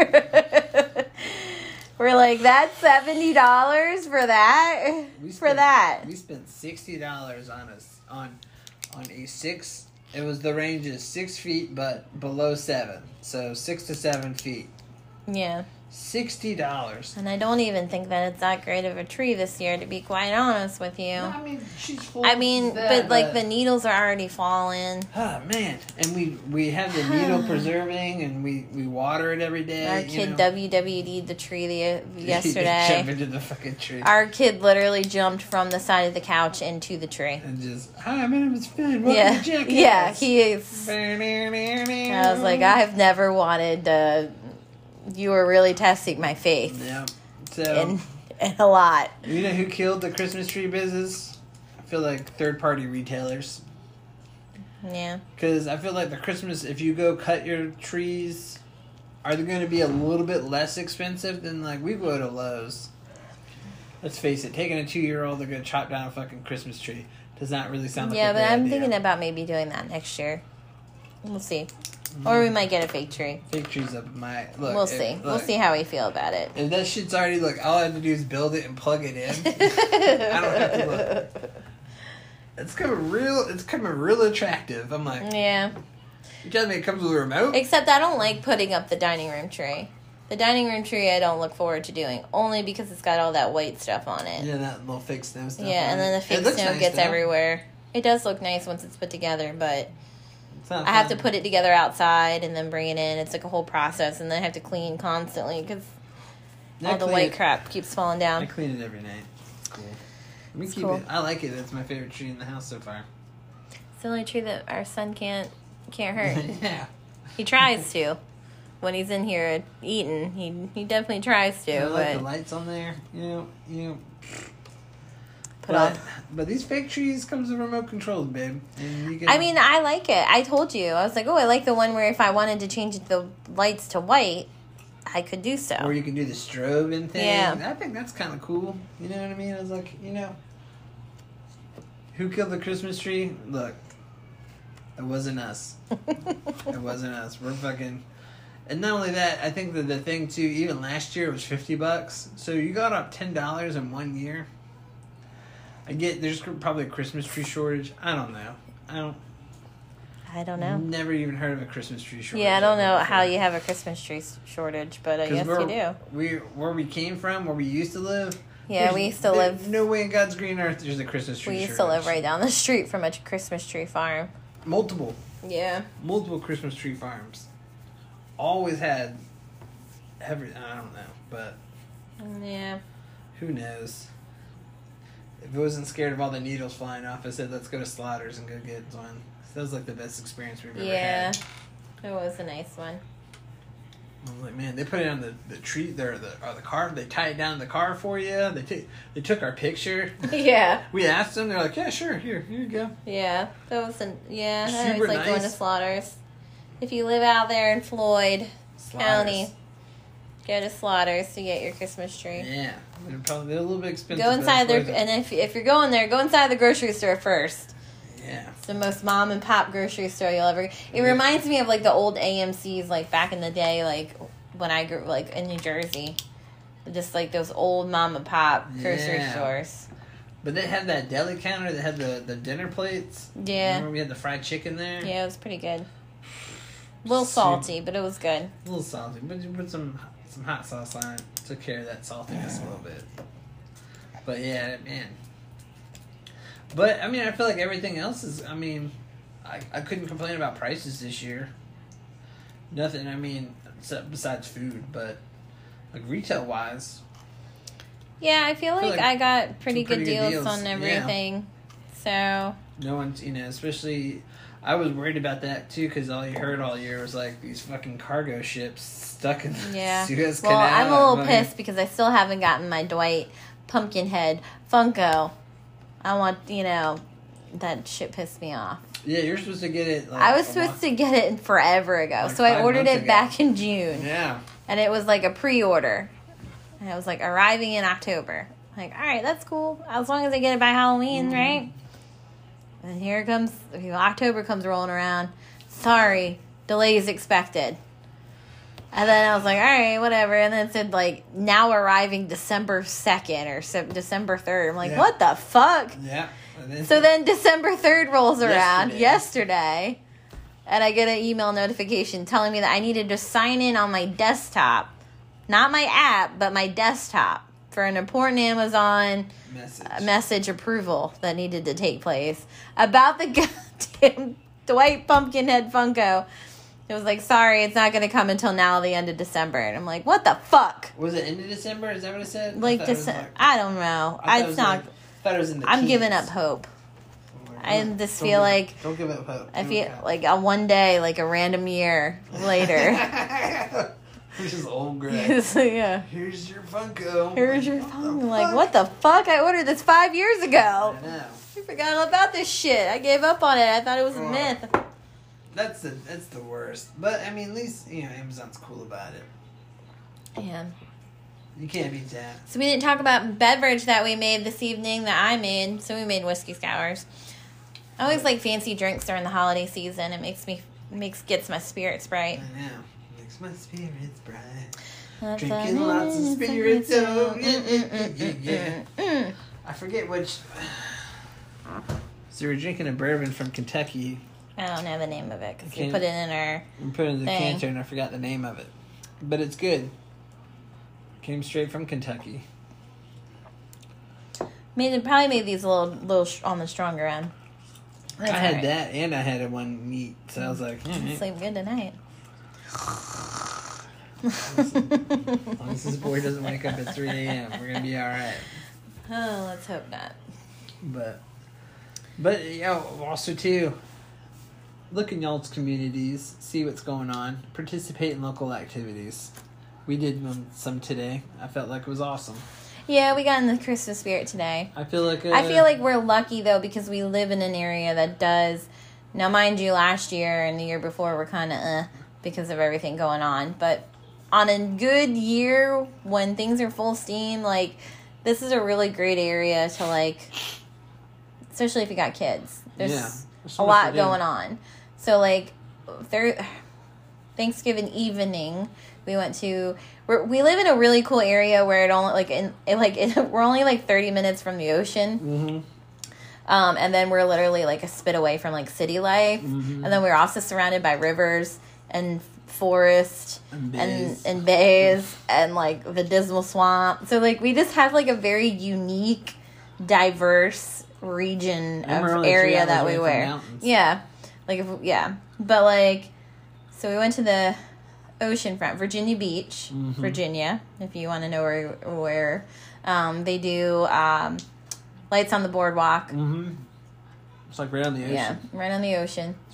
We're like, that's seventy dollars for that? We for spent- that. We spent sixty dollars on us on on a six. It was the range is six feet, but below seven, so six to seven feet. Yeah. Sixty dollars. And I don't even think that it's that great of a tree this year, to be quite honest with you. I mean, she's full. I mean, of that, but like the needles are already falling. Oh man, and we we have the needle preserving, and we, we water it every day. Our you kid know? W W D'd the tree the, Jump yesterday. into the fucking tree. Our kid literally jumped from the side of the couch into the tree. And just, hi, my name is Finn. Welcome Yeah, to Jackass. yeah, he is. I I was like, I've never wanted to. You were really testing my faith, Yeah. So. and, and a lot. You know who killed the Christmas tree business? I feel like third-party retailers. Yeah, Because I feel like the Christmas, if you go cut your trees, are they going to be a little bit less expensive than, like, we go to Lowe's? Let's face it, taking a two-year-old, they're going to chop down a fucking Christmas tree. Does not really sound like yeah, a but good I'm idea. thinking about maybe doing that next year. We'll see, or we might get a fake tree. Fake trees up my... Look, We'll if- see. look, We'll see how we feel about it. If that shit's already, look, all I have to do is build it and plug it in. I don't have to look. It's coming real, it's coming real attractive. I'm like, Yeah. you telling me it comes with a remote? Except I don't like putting up the dining room tree. The dining room tree I don't look forward to doing, only because it's got all that white stuff on it. Yeah, that little fake snow stuff. Yeah, on and it. then the It fake looks snow nice, gets though. everywhere. It does look nice once it's put together, but It's not I have to fun. put it together outside and then bring it in. It's like a whole process, and then I have to clean constantly because I all the clean white it- crap keeps falling I down. clean it every night. It's cool. Let me It's keep cool. it. I like it. It's my favorite tree in the house so far. It's the only tree that our son can't can't hurt. Yeah. He tries to. When he's in here eating, he he definitely tries to. I like but the lights on there. You know, you know. put But, on. but these fake trees comes with remote controls, babe. And you can, I mean, I like it. I told you. I was like, oh, I like the one where if I wanted to change the lights to white, I could do so. or you can do the strobing thing. Yeah. I think that's kind of cool. You know what I mean? I was like, you know, who killed the Christmas tree? Look, it wasn't us. It wasn't us. We're fucking. And not only that, I think that the thing too, even last year it was fifty bucks. So you got up ten dollars in one year. I get there's probably a Christmas tree shortage. I don't know. I don't. I don't know. Never even heard of a Christmas tree shortage. Yeah, I don't know before. how you have a Christmas tree s- shortage, but I 'Cause guess where, you do. We where we came from, where we used to live. Yeah, there's- we used to there- live. No way in God's green earth there's a Christmas tree. We used to shortage. live right down the street from a Christmas tree farm. Multiple, Yeah. multiple Christmas tree farms. Always had. Every I don't know, but Yeah. who knows? If I wasn't scared of all the needles flying off, I said let's go to Slaughter's and go get one. That was like the best experience we've ever Yeah. had. It was a nice one. I'm like, man, they put it on the, the tree there, the or the car. They tie it down in the car for you. They take they took our picture. Yeah. We asked them. They're like, yeah, sure, here, here you go. Yeah, that was an yeah. I Super always like nice. going to Slaughters. If you live out there in Floyd Slaughters. County, go to Slaughters to get your Christmas tree. Yeah, they're probably they're a little bit expensive. Go inside but there, it's worth and if if you're going there, go inside the grocery store first. it. Yeah. It's the most mom and pop grocery store you'll ever. It Yeah. reminds me of like the old A M Cs, like back in the day, like when I grew like in New Jersey, just like those old mom and pop grocery Yeah. stores. But they had that deli counter that had the, the dinner plates. Yeah. Remember we had the fried chicken there? Yeah, it was pretty good. A little Super- salty, but it was good. A little salty, but you put some some hot sauce on it. Took care of that saltiness a little bit. But yeah, man. But I mean, I feel like everything else is. I mean, I I couldn't complain about prices this year. Nothing. I mean, except besides food, but like retail wise, Yeah, I feel I like, feel like I got pretty, some pretty good, good deals deals, on yeah. everything. So no one's you know, especially. I was worried about that too because all you heard all year was like these fucking cargo ships stuck in the yeah. Suez Well, Canal. I'm a little Fucking- pissed because I still haven't gotten my Dwight Pumpkinhead Funko. I want you know that shit pissed me off. Yeah, you're supposed to get it. Like, I was a supposed month- to get it forever ago, Like so I five ordered months it ago. back in June, Yeah. and it was like a pre-order. And it was like arriving in October. Like, all right, that's cool as long as I get it by Halloween, Mhm. right? And here comes October comes rolling around. Sorry, delays expected. And then I was like, all right, whatever. And then it said like now arriving December second or se- December third. I'm like, Yeah. what the fuck? Yeah. And then, So then December third rolls around Yesterday. yesterday, and I get an email notification telling me that I needed to sign in on my desktop, not my app, but my desktop for an important Amazon message. uh, message approval that needed to take place about the goddamn Dwight Pumpkinhead Funko. It was like, sorry, it's not going to come until now, the end of December. And I'm like, what the fuck? Was it into December? Is that what it said? I Like, thought it was Dece- like- I don't know. I thought it It's was not. like- thought it was in the I'm teens. giving up hope. I just Don't feel give- like don't give up hope. I Don't feel give up. like a one day, like a random year later. This is old Greg. So, yeah. Here's your Funko. Here's your What phone. the Like, fuck? what the fuck? I ordered this five years ago. I know. I forgot all about this shit. I gave up on it. I thought it was a Oh. myth. That's the that's the worst. But I mean, at least you know Amazon's cool about it. Yeah. You can't beat that. So we didn't talk about beverage that we made this evening that I made. So we made whiskey sours. I always like fancy drinks during the holiday season. It makes me makes gets my spirits bright. I know. Makes my spirits bright. That's Drinking a- lots of spirits. Oh, yeah, yeah, yeah, yeah, yeah. Mm. I forget which. So we're drinking a bourbon from Kentucky. I don't know the name of it because we Can't- put it in our. We put it in the Thing. canter and I forgot the name of it. But it's good. Came straight from Kentucky. Made it probably made these a little little sh- on the stronger end. That's I had alright. that and I had a one neat. So I was like, mm Sleep good tonight. as long as this boy doesn't wake up at three a.m., we're going to be alright. Oh, let's hope not. But, but you know, also too, look in y'all's communities, see what's going on, participate in local activities. We did one- some today. I felt like it was awesome. Yeah, we got in the Christmas spirit today. I feel like uh, I feel like we're lucky though because we live in an area that does. Now, mind you, last year and the year before were kind of uh because of everything going on. But on a good year when things are full steam, like this is a really great area to like, especially if you got kids. There's Yeah, there's a so much lot to do. going on. So like, there, Thanksgiving evening, we went to. We're, we live in a really cool area where it only like in it, like it, we're only like thirty minutes from the ocean. Mm-hmm. Um, and then we're literally like a spit away from like city life. Mhm. And then we're also surrounded by rivers and forest And and, bays. and bays and like the Dismal Swamp. So like we just have like a very unique, diverse region And we're of only three area hours that away we from wear. mountains. Yeah. Like if yeah. But like so we went to the oceanfront, Virginia Beach, Mhm. Virginia, if you want to know where where um, they do um, lights on the boardwalk. Mm-hmm. It's like right on the ocean. Yeah, right on the ocean. It's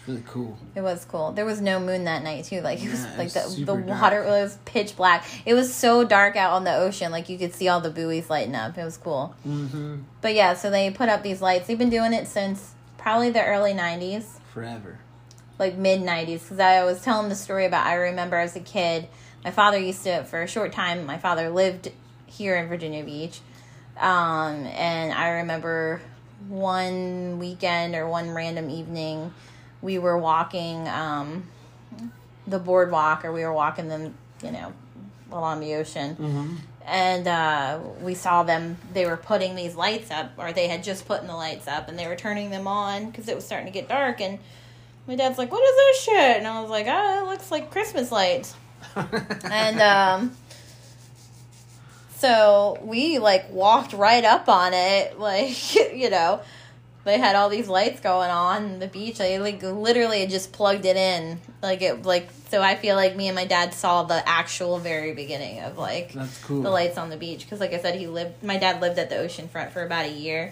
Really cool. It was cool. There was no moon that night too. Like it was Yeah, like it the was the super water dark. was pitch black. It was so dark out on the ocean. Like you could see all the buoys lighting up. It was cool. Mm-hmm. But yeah, so they put up these lights. They've been doing it since probably the early nineties, Forever. like mid nineties. Because I was telling the story about I remember as a kid, my father used to for a short time. My father lived here in Virginia Beach, um, and I remember one weekend or one random evening, we were walking um, the boardwalk, or we were walking them, you know, along the ocean. Mm-hmm. And uh, we saw them, they were putting these lights up, or they had just put the lights up, and they were turning them on because it was starting to get dark. And my dad's like, what is this shit? And I was like, oh, it looks like Christmas lights. And um, so we, like, walked right up on it, like, you know. They had all these lights going on the beach. They like literally had just plugged it in, like it like. So I feel like me and my dad saw the actual very beginning of like That's cool. the lights on the beach. Because like I said, he lived. My dad lived at the oceanfront for about a year.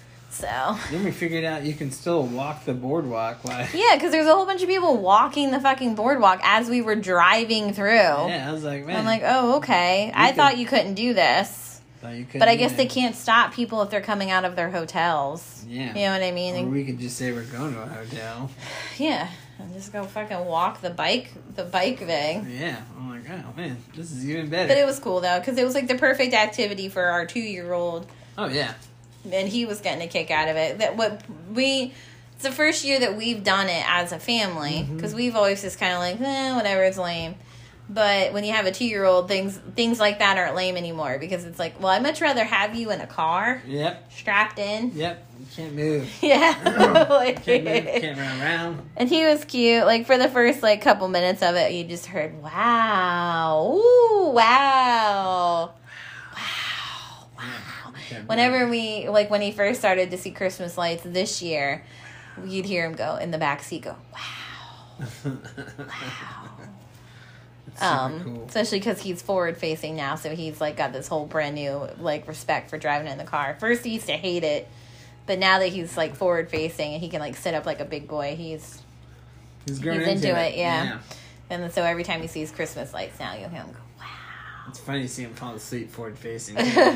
So Then we figured out you can still walk the boardwalk. Like, yeah, because there's a whole bunch of people walking the fucking boardwalk as we were driving through. yeah, I was like, man. I'm like, oh okay. I could- thought you couldn't do this. thought you couldn't But I do guess that. they can't stop people if they're coming out of their hotels. Yeah. You know what I mean? Or we could just say we're going to a hotel. Yeah, and just go fucking walk the bike, the bike thing. Yeah. I'm like, oh man, this is even better. But it was cool though, because it was like the perfect activity for our two-year-old, oh yeah. and he was getting a kick out of it. That what we, it's the first year that we've done it as a family, because we've always just kind of like, eh, whatever, it's lame. But when you have a two-year-old, things things like that aren't lame anymore, because it's like, well, I'd much rather have you in a car, Yep. strapped in. Yep. You can't move. Yeah. Like- Can't move. Can't run around. And he was cute. Like, for the first, like, couple minutes of it, you just heard, wow. Ooh, wow. Wow. Wow. Can't Whenever we, like, when he first started to see Christmas lights this year, you'd hear him go in the back seat, go, wow. Wow. It's super Um, cool. especially because he's forward facing now, so he's, like, got this whole brand new, like, respect for driving in the car. First, he used to hate it. But now that he's, like, forward facing and he can, like, sit up like a big boy, he's He's, grown he's into it, yeah. yeah. And so every time he sees Christmas lights now, you'll hear him go, wow. It's funny to see him fall asleep forward facing.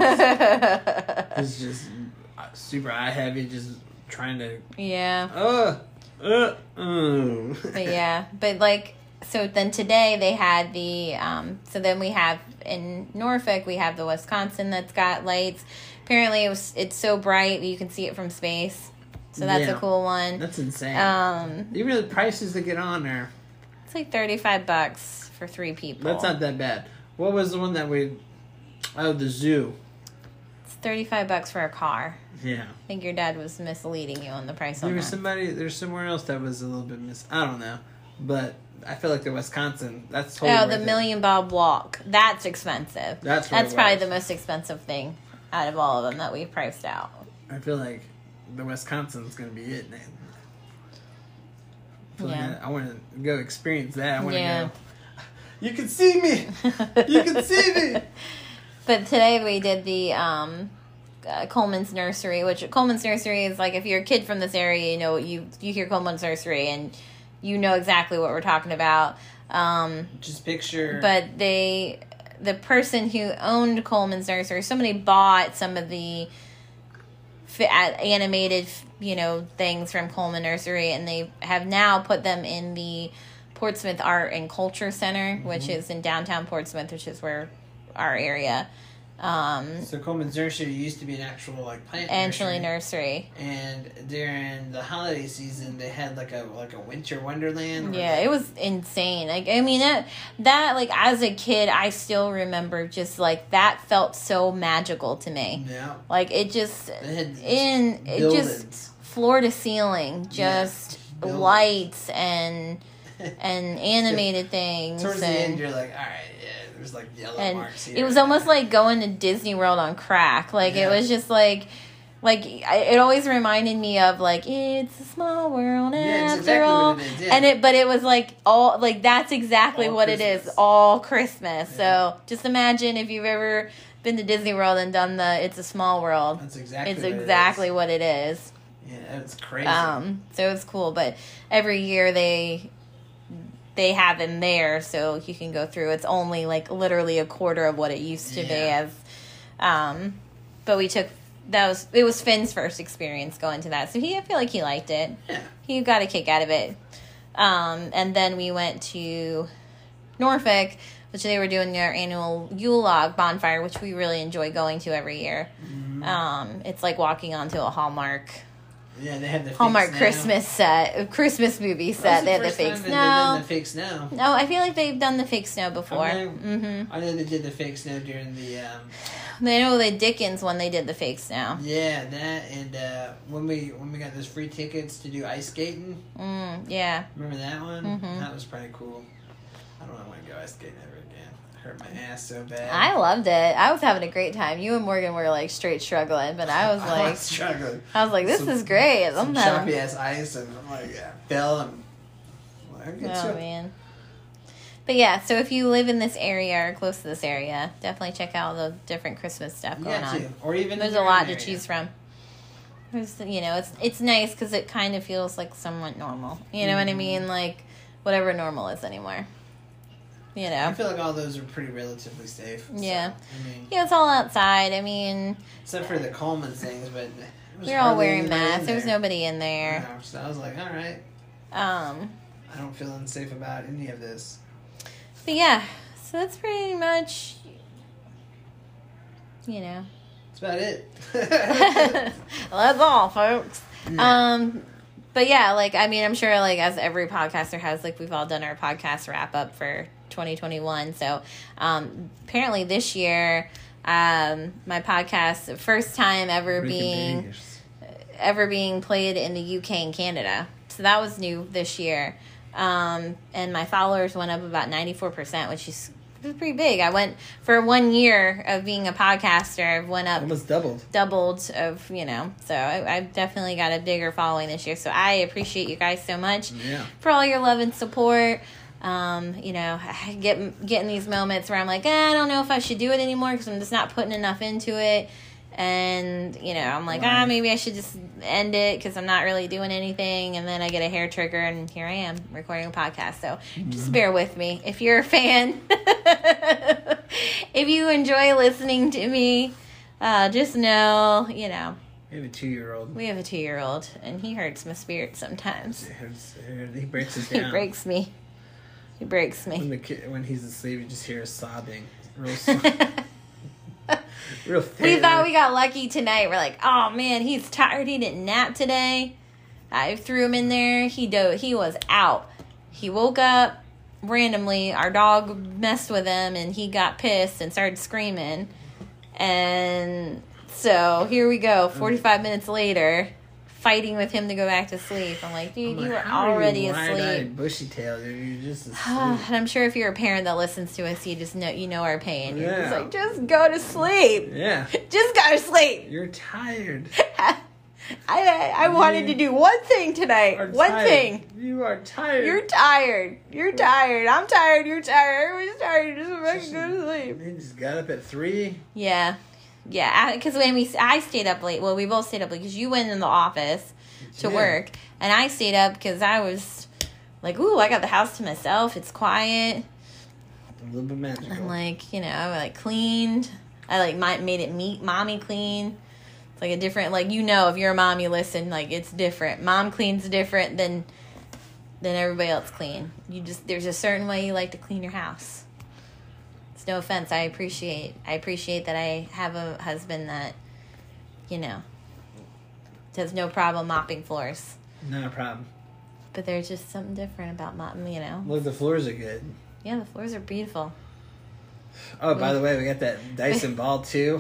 Yeah. He's just super eye heavy, just trying to. Yeah. Uh, uh, uh. But yeah. But like, so then today they had the, um, so then we have in Norfolk, we have the Wisconsin that's got lights. Apparently it was, it's so bright that you can see it from space. So that's Yeah. a cool one. That's insane. Um, Even the prices to get on there, it's like thirty-five bucks for three people. that's not that bad. What was the one that we? Oh, the zoo. It's thirty-five bucks for a car. Yeah. I think your dad was misleading you on the price There on was that. somebody. There's somewhere else that was a little bit miss. I don't know, but I feel like the Wisconsin. That's totally. Oh, worth the it. Million Bob Walk. That's expensive. That's what That's it probably was. the most expensive thing out of all of them that we've priced out. I feel like the Wisconsin's gonna be it. Man. I, feel Yeah. like I, I want to go experience that. I want to Yeah. go. You can see me. You can see me. But today we did the um, uh, Coleman's Nursery, which Coleman's Nursery is like, if you're a kid from this area, you know, you you hear Coleman's Nursery and you know exactly what we're talking about. Um, Just picture. but they, the person who owned Coleman's Nursery, somebody bought some of the fi- uh, animated, you know, things from Coleman Nursery, and they have now put them in the Portsmouth Art and Culture Center, Mm-hmm. which is in downtown Portsmouth, which is where our area. Um, So Coleman's Nursery used to be an actual like plant Angelly nursery. Nursery. And during the holiday season, they had like a like a winter wonderland. where, Yeah, like, it was insane. Like, I mean, that, that, like, as a kid, I still remember just, like, that felt so magical to me. Yeah. Like, it just, They had in, it buildings. just, floor to ceiling, just buildings. lights and, and animated things. Towards the and, end, you're like, all right, yeah. There's like yellow and marks here. it was almost like going to Disney World on crack. Like, Yeah. it was just like, like, I, it always reminded me of, like, it's a small world Yeah, it's after exactly all. what it is, yeah. And it, but it was like all, like, that's exactly All what it is, Christmas. all Christmas. Yeah. So just imagine if you've ever been to Disney World and done the It's a Small World. That's exactly. It's what exactly It is. what it is. Yeah, it's crazy. Um, so it's cool, but every year they they have them there, so you can go through. It's only like literally a quarter of what it used to Yeah. be. As, um, but we took that was it was Finn's first experience going to that, so he I feel like he liked it. Yeah. He got a kick out of it. Um, and then we went to Norfolk, which they were doing their annual Yule log bonfire, which we really enjoy going to every year. Mm-hmm. Um, it's like walking onto a Hallmark. Yeah, they had the Hallmark fake Christmas set, a Christmas movie set. They had the fake snow. They done the fake snow. No, I feel like they've done the fake snow before. Okay. Mm-hmm. I know they did the fake snow during the. Um, They know the Dickens when they did the fake snow. yeah, that and uh, when we when we got those free tickets to do ice skating. Mm, yeah. Remember that one? Mhm. That was pretty cool. I don't want to go ice skating ever again. It hurt my ass so bad. I loved it. I was having a great time. You and Morgan were like straight struggling, but I was I like, was struggling. I was like, this Some- is great. Some I'm having- choppy ass ice, and I'm like, yeah, fell and. I'm like, "Get Oh you." man. But yeah, so if you live in this area or close to this area, definitely check out the different Christmas stuff going Yeah, on. too. Or even There's in a your lot own to area. choose from. There's, you know, it's it's nice because it kind of feels like somewhat normal. You know what I Mhm. mean? Like whatever normal is anymore. You know. I feel like all those are pretty relatively safe. so, Yeah. I mean, Yeah, it's all outside. I mean, except for the Coleman things, but it was we were all hardly wearing anybody in masks. There was there. nobody in there. Yeah, so I was like, all right, Um, I don't feel unsafe about any of this. but yeah, so that's pretty much, you know. That's about it. That's all, folks. Yeah. Um, but yeah, like, I mean, I'm sure, like, as every podcaster has, like, we've all done our podcast wrap up for twenty twenty-one. So, um, apparently this year, um, my podcast, first time ever being, ever being played in the U K and Canada. So that was new this year. Um, and my followers went up about ninety-four percent, which is pretty big. I went, for one year of being a podcaster, I went up Almost doubled. doubled of, you know, so I, I've definitely got a bigger following this year. So I appreciate you guys so much Yeah. for all your love and support. Um, you know, I get getting these moments where I'm like, eh, I don't know if I should do it anymore because I'm just not putting enough into it. And, you know, I'm like, Right. ah, maybe I should just end it because I'm not really doing anything. And then I get a hair trigger and here I am recording a podcast. So just bear with me. If you're a fan, if you enjoy listening to me, uh, just know, you know, We have a two-year-old. we have a two-year-old and he hurts my spirit sometimes. He breaks us He down. breaks me. He breaks When me. the kid, when he's asleep, you just hear us sobbing. Real, so- real We thought we got lucky tonight. We're like, oh man, he's tired. He didn't nap today. I threw him in there. He do- He was out. He woke up randomly. Our dog messed with him, and he got pissed and started screaming. And so here we go. Forty-five minutes later, fighting with him to go back to sleep. I'm like, dude, I'm you like, were how are already you asleep. wide-eyed, bushy-tailed, dude. You're just asleep. And I'm sure if you're a parent that listens to us, you just know you know our pain. You're just Yeah. like, just go to sleep. Yeah. Just go to sleep. You're tired. I I wanted to do one thing tonight. Are One tired. thing. You are tired. You're tired. You're tired. I'm tired. You're tired. Everybody's tired. Just fucking go to sleep. You just got up at three. Yeah, yeah. Because when we, I stayed up late. Well, we both stayed up late because you went in the office to Yeah. work, and I stayed up because I was like, ooh, I got the house to myself. It's quiet. A little bit magical. And like, you know, I like cleaned. I like my, made it meet mommy clean. It's like a different, like, you know, if you're a mom, you listen, like, it's different. Mom cleans different than than everybody else clean. You just, there's a certain way you like to clean your house. It's no offense. I appreciate, I appreciate that I have a husband that, you know, has no problem mopping floors. Not a problem. But there's just something different about mopping, you know. Look, the floors are good. Yeah, the floors are beautiful. Oh, by the way, we got that Dyson ball too.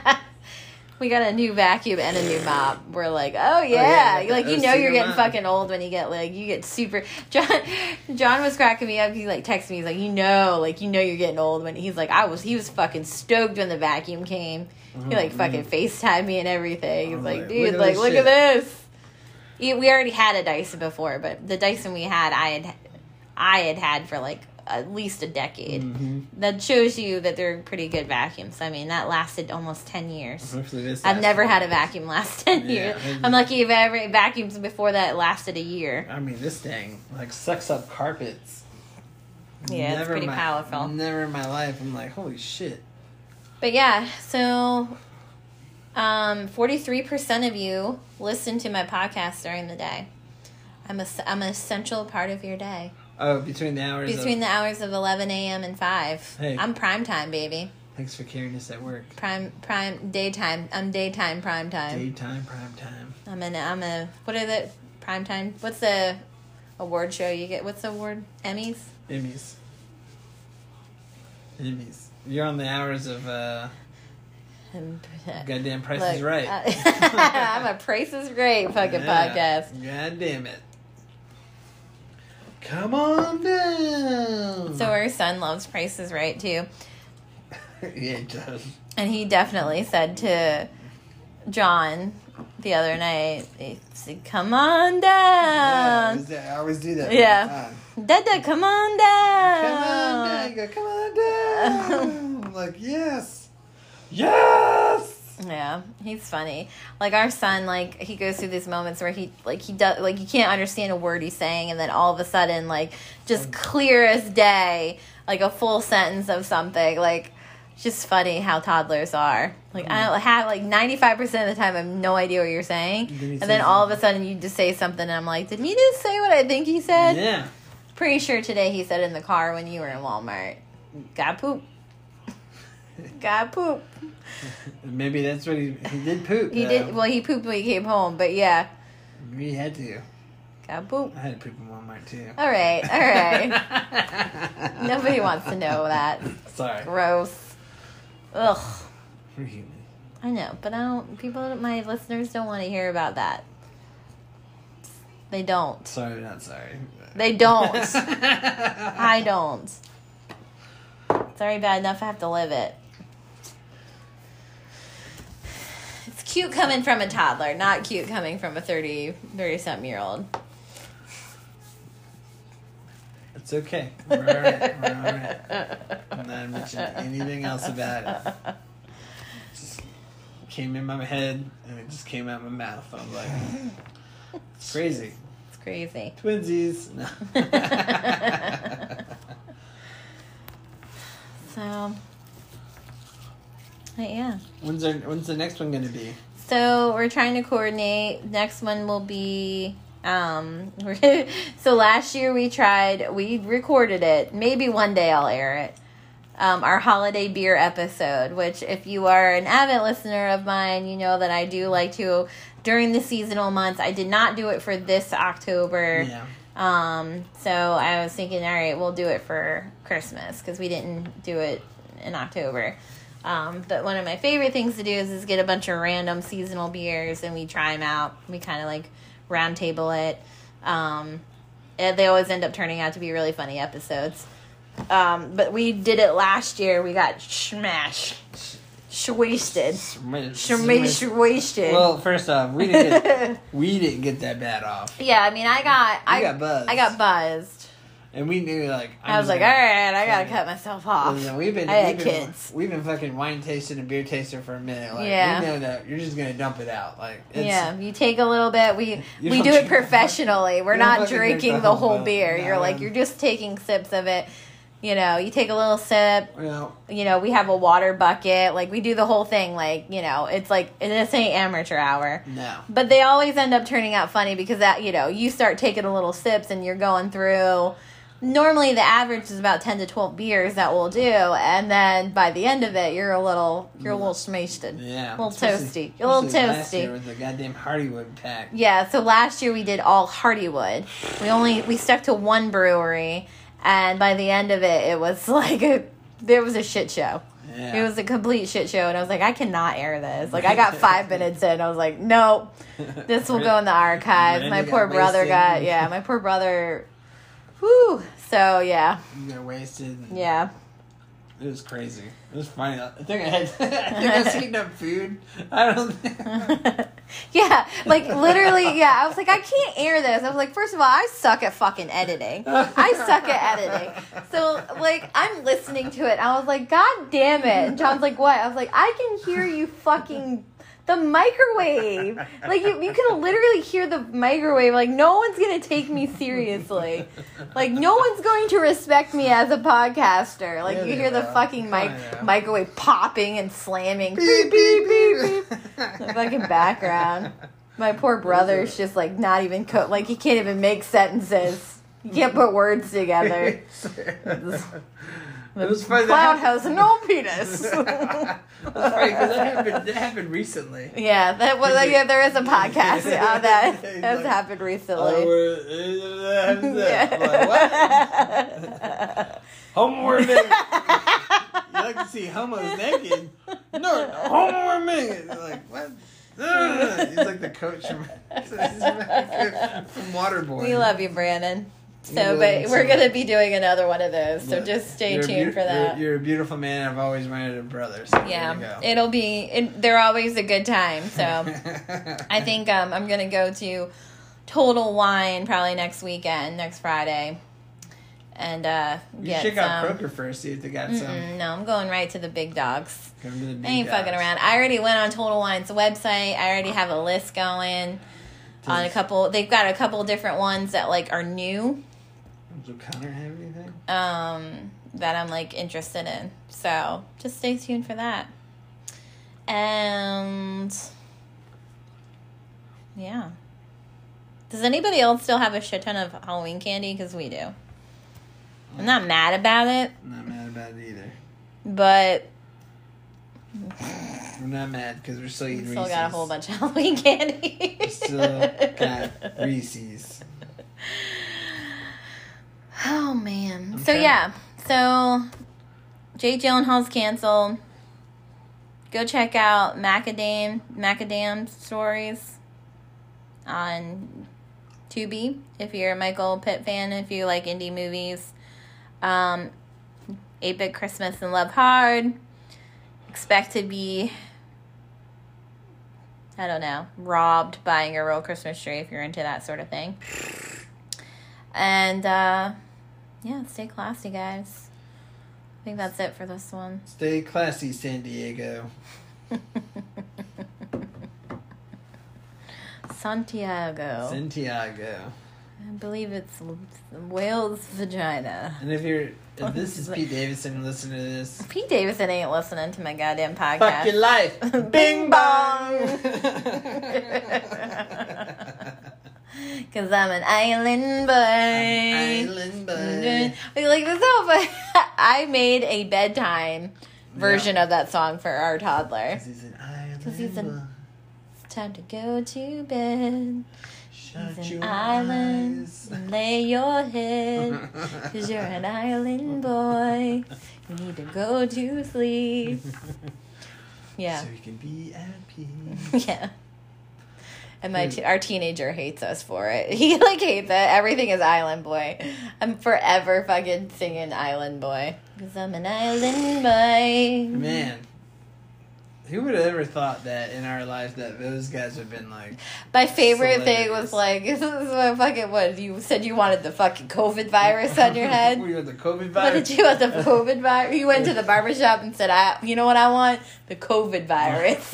We got a new vacuum and a new mop. We're like, oh yeah, yeah, you got like the you know Osuna you're getting mop. fucking old when you get like you get super. John, John was cracking me up. He like texted me. He's like, you know, like you know you're getting old when he's like, I was. He was fucking stoked when the vacuum came. He like fucking FaceTimed me and everything. He's I'm like, like, dude, look at like this look shit. at this. He- We already had a Dyson before, but the Dyson we had, I had, I had had for like at least a decade. Mm-hmm. That shows you that they're pretty good vacuums. I mean, that lasted almost ten years. Hopefully this I've lasts never longer. had a vacuum last ten Yeah, years. maybe. I'm lucky if ever vacuums before that lasted a year. I mean, this thing like sucks up carpets. Yeah, it's pretty in my, powerful. Never in my life. I'm like, holy shit. But yeah, so um, forty-three percent of you listen to my podcast during the day. I'm a, I'm an essential part of your day. Oh, between the hours. Between of, the hours of eleven a.m. and five. Hey. I'm prime time, baby. Thanks for carrying us at work. Prime, prime, daytime. I'm daytime, prime time. Daytime, prime time. I'm an, I'm a, what are the, prime time? What's the award show you get? What's the award? Emmys? Emmys. Emmys. You're on the hours of uh, And, uh, goddamn Price look, is Right. uh, I'm a Price is Great fucking Yeah. podcast. God damn it. Come on down. So our son loves Price is Right too. Yeah, he does. And he definitely said to John the other night, he said, come on down. Yeah, I always do that. Yeah. Dada, come on down. Come on down. You go, come on down. I'm like, yes. Yes. Yeah, he's funny. Like our son, like he goes through these moments where he, like he does, like you can't understand a word he's saying, and then all of a sudden, like just clear as day, like a full sentence of something. Like, it's just funny how toddlers are. Like I don't have like ninety-five percent of the time I have no idea what you're saying, Then he and says then all of a sudden you just say something, and I'm like, did he just say what I think he said? Yeah. Pretty sure today he said in the car when you were in Walmart, "Got poop, got poop." Maybe that's what he he did poop. He though. did. Well, he pooped when he came home, but yeah, He had to. got poop. I had to poop in Walmart too. All right, all right. Nobody wants to know that. Sorry. Gross. Ugh. We're human. I know, but I don't. People, my listeners, don't want to hear about that. They don't. Sorry, not sorry. They don't. I don't. It's already bad enough I have to live it. It's cute coming from a toddler, not cute coming from a thirty, thirty-something year old. It's okay. We're alright. We're alright. I'm not mentioning anything else about it. Just came in my head and it just came out my mouth. I was like, it's crazy. It's crazy. Twinsies. No. So, but yeah. When's our, when's the next one going to be? So we're trying to coordinate. Next one will be um we're, so last year we tried we recorded it. Maybe one day I'll air it. Um, our holiday beer episode, which if you are an avid listener of mine, you know that I do like to during the seasonal months. I did not do it for this October. Yeah. Um, so I was thinking, all right, we'll do it for Christmas because we didn't do it in October. Um, but one of my favorite things to do is, is get a bunch of random seasonal beers and we try them out. We kind of like round table it. Um, and they always end up turning out to be really funny episodes. Um, but we did it last year. We got smashed, wasted, wasted. Well, first off, we didn't get, we didn't get that bad off. Yeah, I mean, I got, I got buzzed. I got buzzed. And we knew, like... I'm I was just like, gonna- all right, I gotta cut myself off. Listen, we've been, I had we've been, kids. We've been fucking wine tasting and beer taster for a minute. Like, Yeah. we know that you're just gonna dump it out. Like, it's, Yeah, you take a little bit. We You we don't do it drink- professionally. We're you don't not fucking drink drinking the the whole whole bottle. beer. You're No. like you're just taking sips of it. You know, you take a little sip. You know, You know, we have a water bucket. Like we do the whole thing. Like you know, it's like this ain't amateur hour. no. But they always end up turning out funny because that you know you start taking a little sips and you're going through. Normally the average is about ten to twelve beers that we'll do, and then by the end of it, you're a little you're a little smashed. Yeah. A little Especially- toasty. You're a little especially last toasty. year with the goddamn Hardywood pack. Yeah, so last year we did all Hardywood. We only we stuck to one brewery, and by the end of it, it was like a there was a shit show. Yeah. It was a complete shit show, and I was like, I cannot air this. Like, I got five minutes in, I was like, nope, this will go in the archives. My Randy poor got brother wasted. got yeah, my poor brother. Whew. So yeah, You got wasted. and yeah. It was crazy. It was funny. I think I had. I think I was eating up food. I don't. Yeah, like literally, yeah. I was like, I can't air this. I was like, first of all, I suck at fucking editing. I suck at editing. So, like, I'm listening to it. I was like, God damn it. And John's like, what? I was like, I can hear you fucking... The microwave. Like, you, you can literally hear the microwave. Like, no one's going to take me seriously. Like, no one's going to respect me as a podcaster. Like, yeah, you hear the will. fucking mic- microwave popping and slamming. Beep, beep, beep, beep. The fucking background. My poor brother's just, like, not even... Co- like, he can't even make sentences. He can't put words together. It was funny. Cloud has no penis. It was funny because that happened, that happened recently. Yeah, that was. Like, yeah, there is a podcast on that has like, happened recently. Oh, like, what? Homo naked. You like to see homos naked? No, homo naked. Like what? He's like the coach from, from Waterboy. We love you, Brandon. So, but we're going to be doing another one of those, so just stay you're tuned be- for that. You're, you're a beautiful man. I've always wanted a brother. So yeah, it'll be, it, they're always a good time. So, I think um, I'm going to go to Total Wine probably next weekend, next Friday. And uh, you get check some. out Kroger first, see if they got Mm-mm, some. No, I'm going right to the big dogs. Come to the big I ain't dogs. fucking around. I already went on Total Wine's website. I already have a list going on a couple. They've got a couple different ones that like are new. Does O'Connor have anything? Um, that I'm like interested in. So just stay tuned for that. And yeah. Does anybody else still have a shit ton of Halloween candy? Because we do. I'm not mad about it. I'm not mad about it either. But we're not mad because we're still eating we still Reese's. got a whole bunch of Halloween candy. We still got Reese's. Oh, man. Okay. So, yeah. So, Jake Gyllenhaal's canceled. Go check out Macadam, Macadam Stories on Tubi if you're a Michael Pitt fan, if you like indie movies. Um, eight-Bit Christmas and Love Hard. Expect to be, I don't know, robbed buying a real Christmas tree if you're into that sort of thing. And, uh... yeah, stay classy, guys. I think that's it for this one. Stay classy, San Diego. Santiago. Santiago. I believe it's whale's vagina. And if you're, if this is Pete Davidson, listen to this. Pete Davidson ain't listening to my goddamn podcast. Fuck your life. Bing bong. Cause I'm an island boy. An island boy. Like this whole, I made a bedtime version yeah. of that song for our toddler. Cause he's an island Cause he's an, boy. It's time to go to bed. Shut he's an your island. eyes. Lay your head. Cause you're an island boy. You need to go to sleep. Yeah. So you can be at peace. Yeah. And my t- our teenager hates us for it. He, like, hates it. Everything is Island Boy. I'm forever fucking singing Island Boy. Because I'm an island boy. Man. Who would have ever thought that in our lives that those guys would have been, like... My favorite thing was, like, this is what fucking, what, you said you wanted the fucking COVID virus on your head? You want the COVID virus? What did you want, the COVID virus? You went to the barbershop and said, "I, you know what I want? The COVID virus."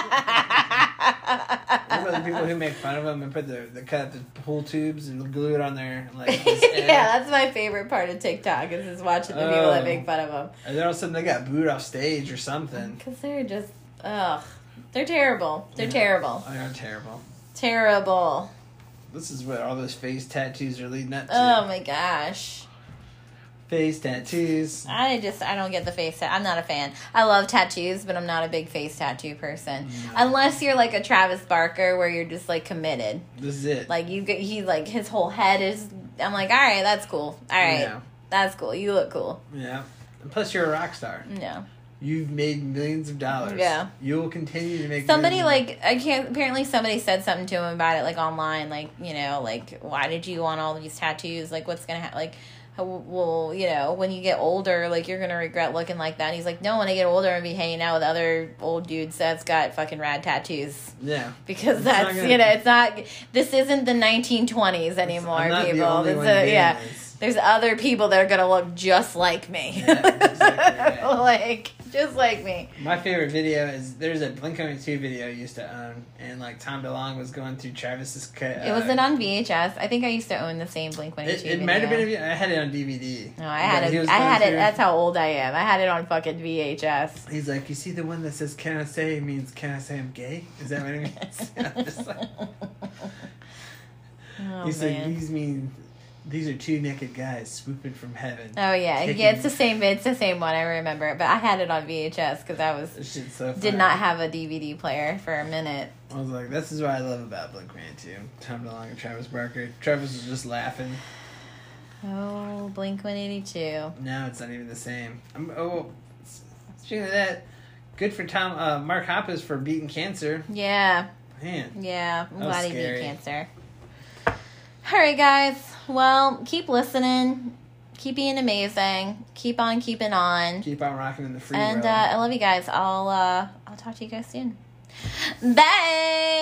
Remember the people who make fun of them and put the, the cut the pool tubes and glue it on their, like, yeah, that's my favorite part of TikTok is just watching the people oh. that make fun of them. And then all of a sudden they got booed off stage or something. Because they're just, ugh. They're terrible. They're yeah. terrible. They are terrible. Terrible. This is what all those face tattoos are leading up to. Oh my gosh. Face tattoos. I just, I don't get the face tattoo. I'm not a fan. I love tattoos, but I'm not a big face tattoo person. No. Unless you're like a Travis Barker where you're just like committed. This is it. Like you get, he like, his whole head is, I'm like, all right, that's cool. All right. Yeah. That's cool. You look cool. Yeah. And plus you're a rock star. No. You've made millions of dollars. Yeah. You will continue to make somebody millions like I can't apparently somebody said something to him about it like online, like, you know, like, why did you want all these tattoos? Like, what's gonna happen? Like, well, you know, when you get older, like, you're gonna regret looking like that. And he's like, no, when I get older, I'm gonna be hanging out with other old dudes that's got fucking rad tattoos. Yeah. Because It's that's, not gonna- you know, it's not, this isn't the nineteen twenties anymore, I'm not the people. only This one is- doing yeah. this. There's other people that are gonna look just like me. Yeah, exactly right. Like, just like me. My favorite video is there's a Blink one eighty-two video I used to own, and like Tom DeLonge was going through Travis's cut. It was it on V H S. I think I used to own the same Blink one It, eighty-two it video. might have been. A, I had it on D V D. No, I had But he it. was I going had it. through- That's how old I am. I had it on fucking V H S. He's like, you see the one that says "Can I say?" It means "Can I say I'm gay?" Is that what it means? I'm just like, Oh, he's man. like, these mean these are two naked guys swooping from heaven. Oh yeah, kicking- yeah. It's the same. It's the same one. I remember it, but I had it on V H S because I was This shit's so funny. did not have a D V D player for a minute. I was like, this is what I love about Blink one eighty-two. Tom DeLonge and Travis Barker. Travis was just laughing. Oh, Blink one eighty-two. Now it's not even the same. I'm, oh, speaking of that, good for Tom uh, Mark Hoppus for beating cancer. Yeah, Man, yeah. I'm That was glad he beat scary. cancer. All right, guys. Well, keep listening. Keep being amazing. Keep on keeping on. keep on rocking in the free And world. uh, I love you guys. I'll uh, I'll talk to you guys soon. Bye.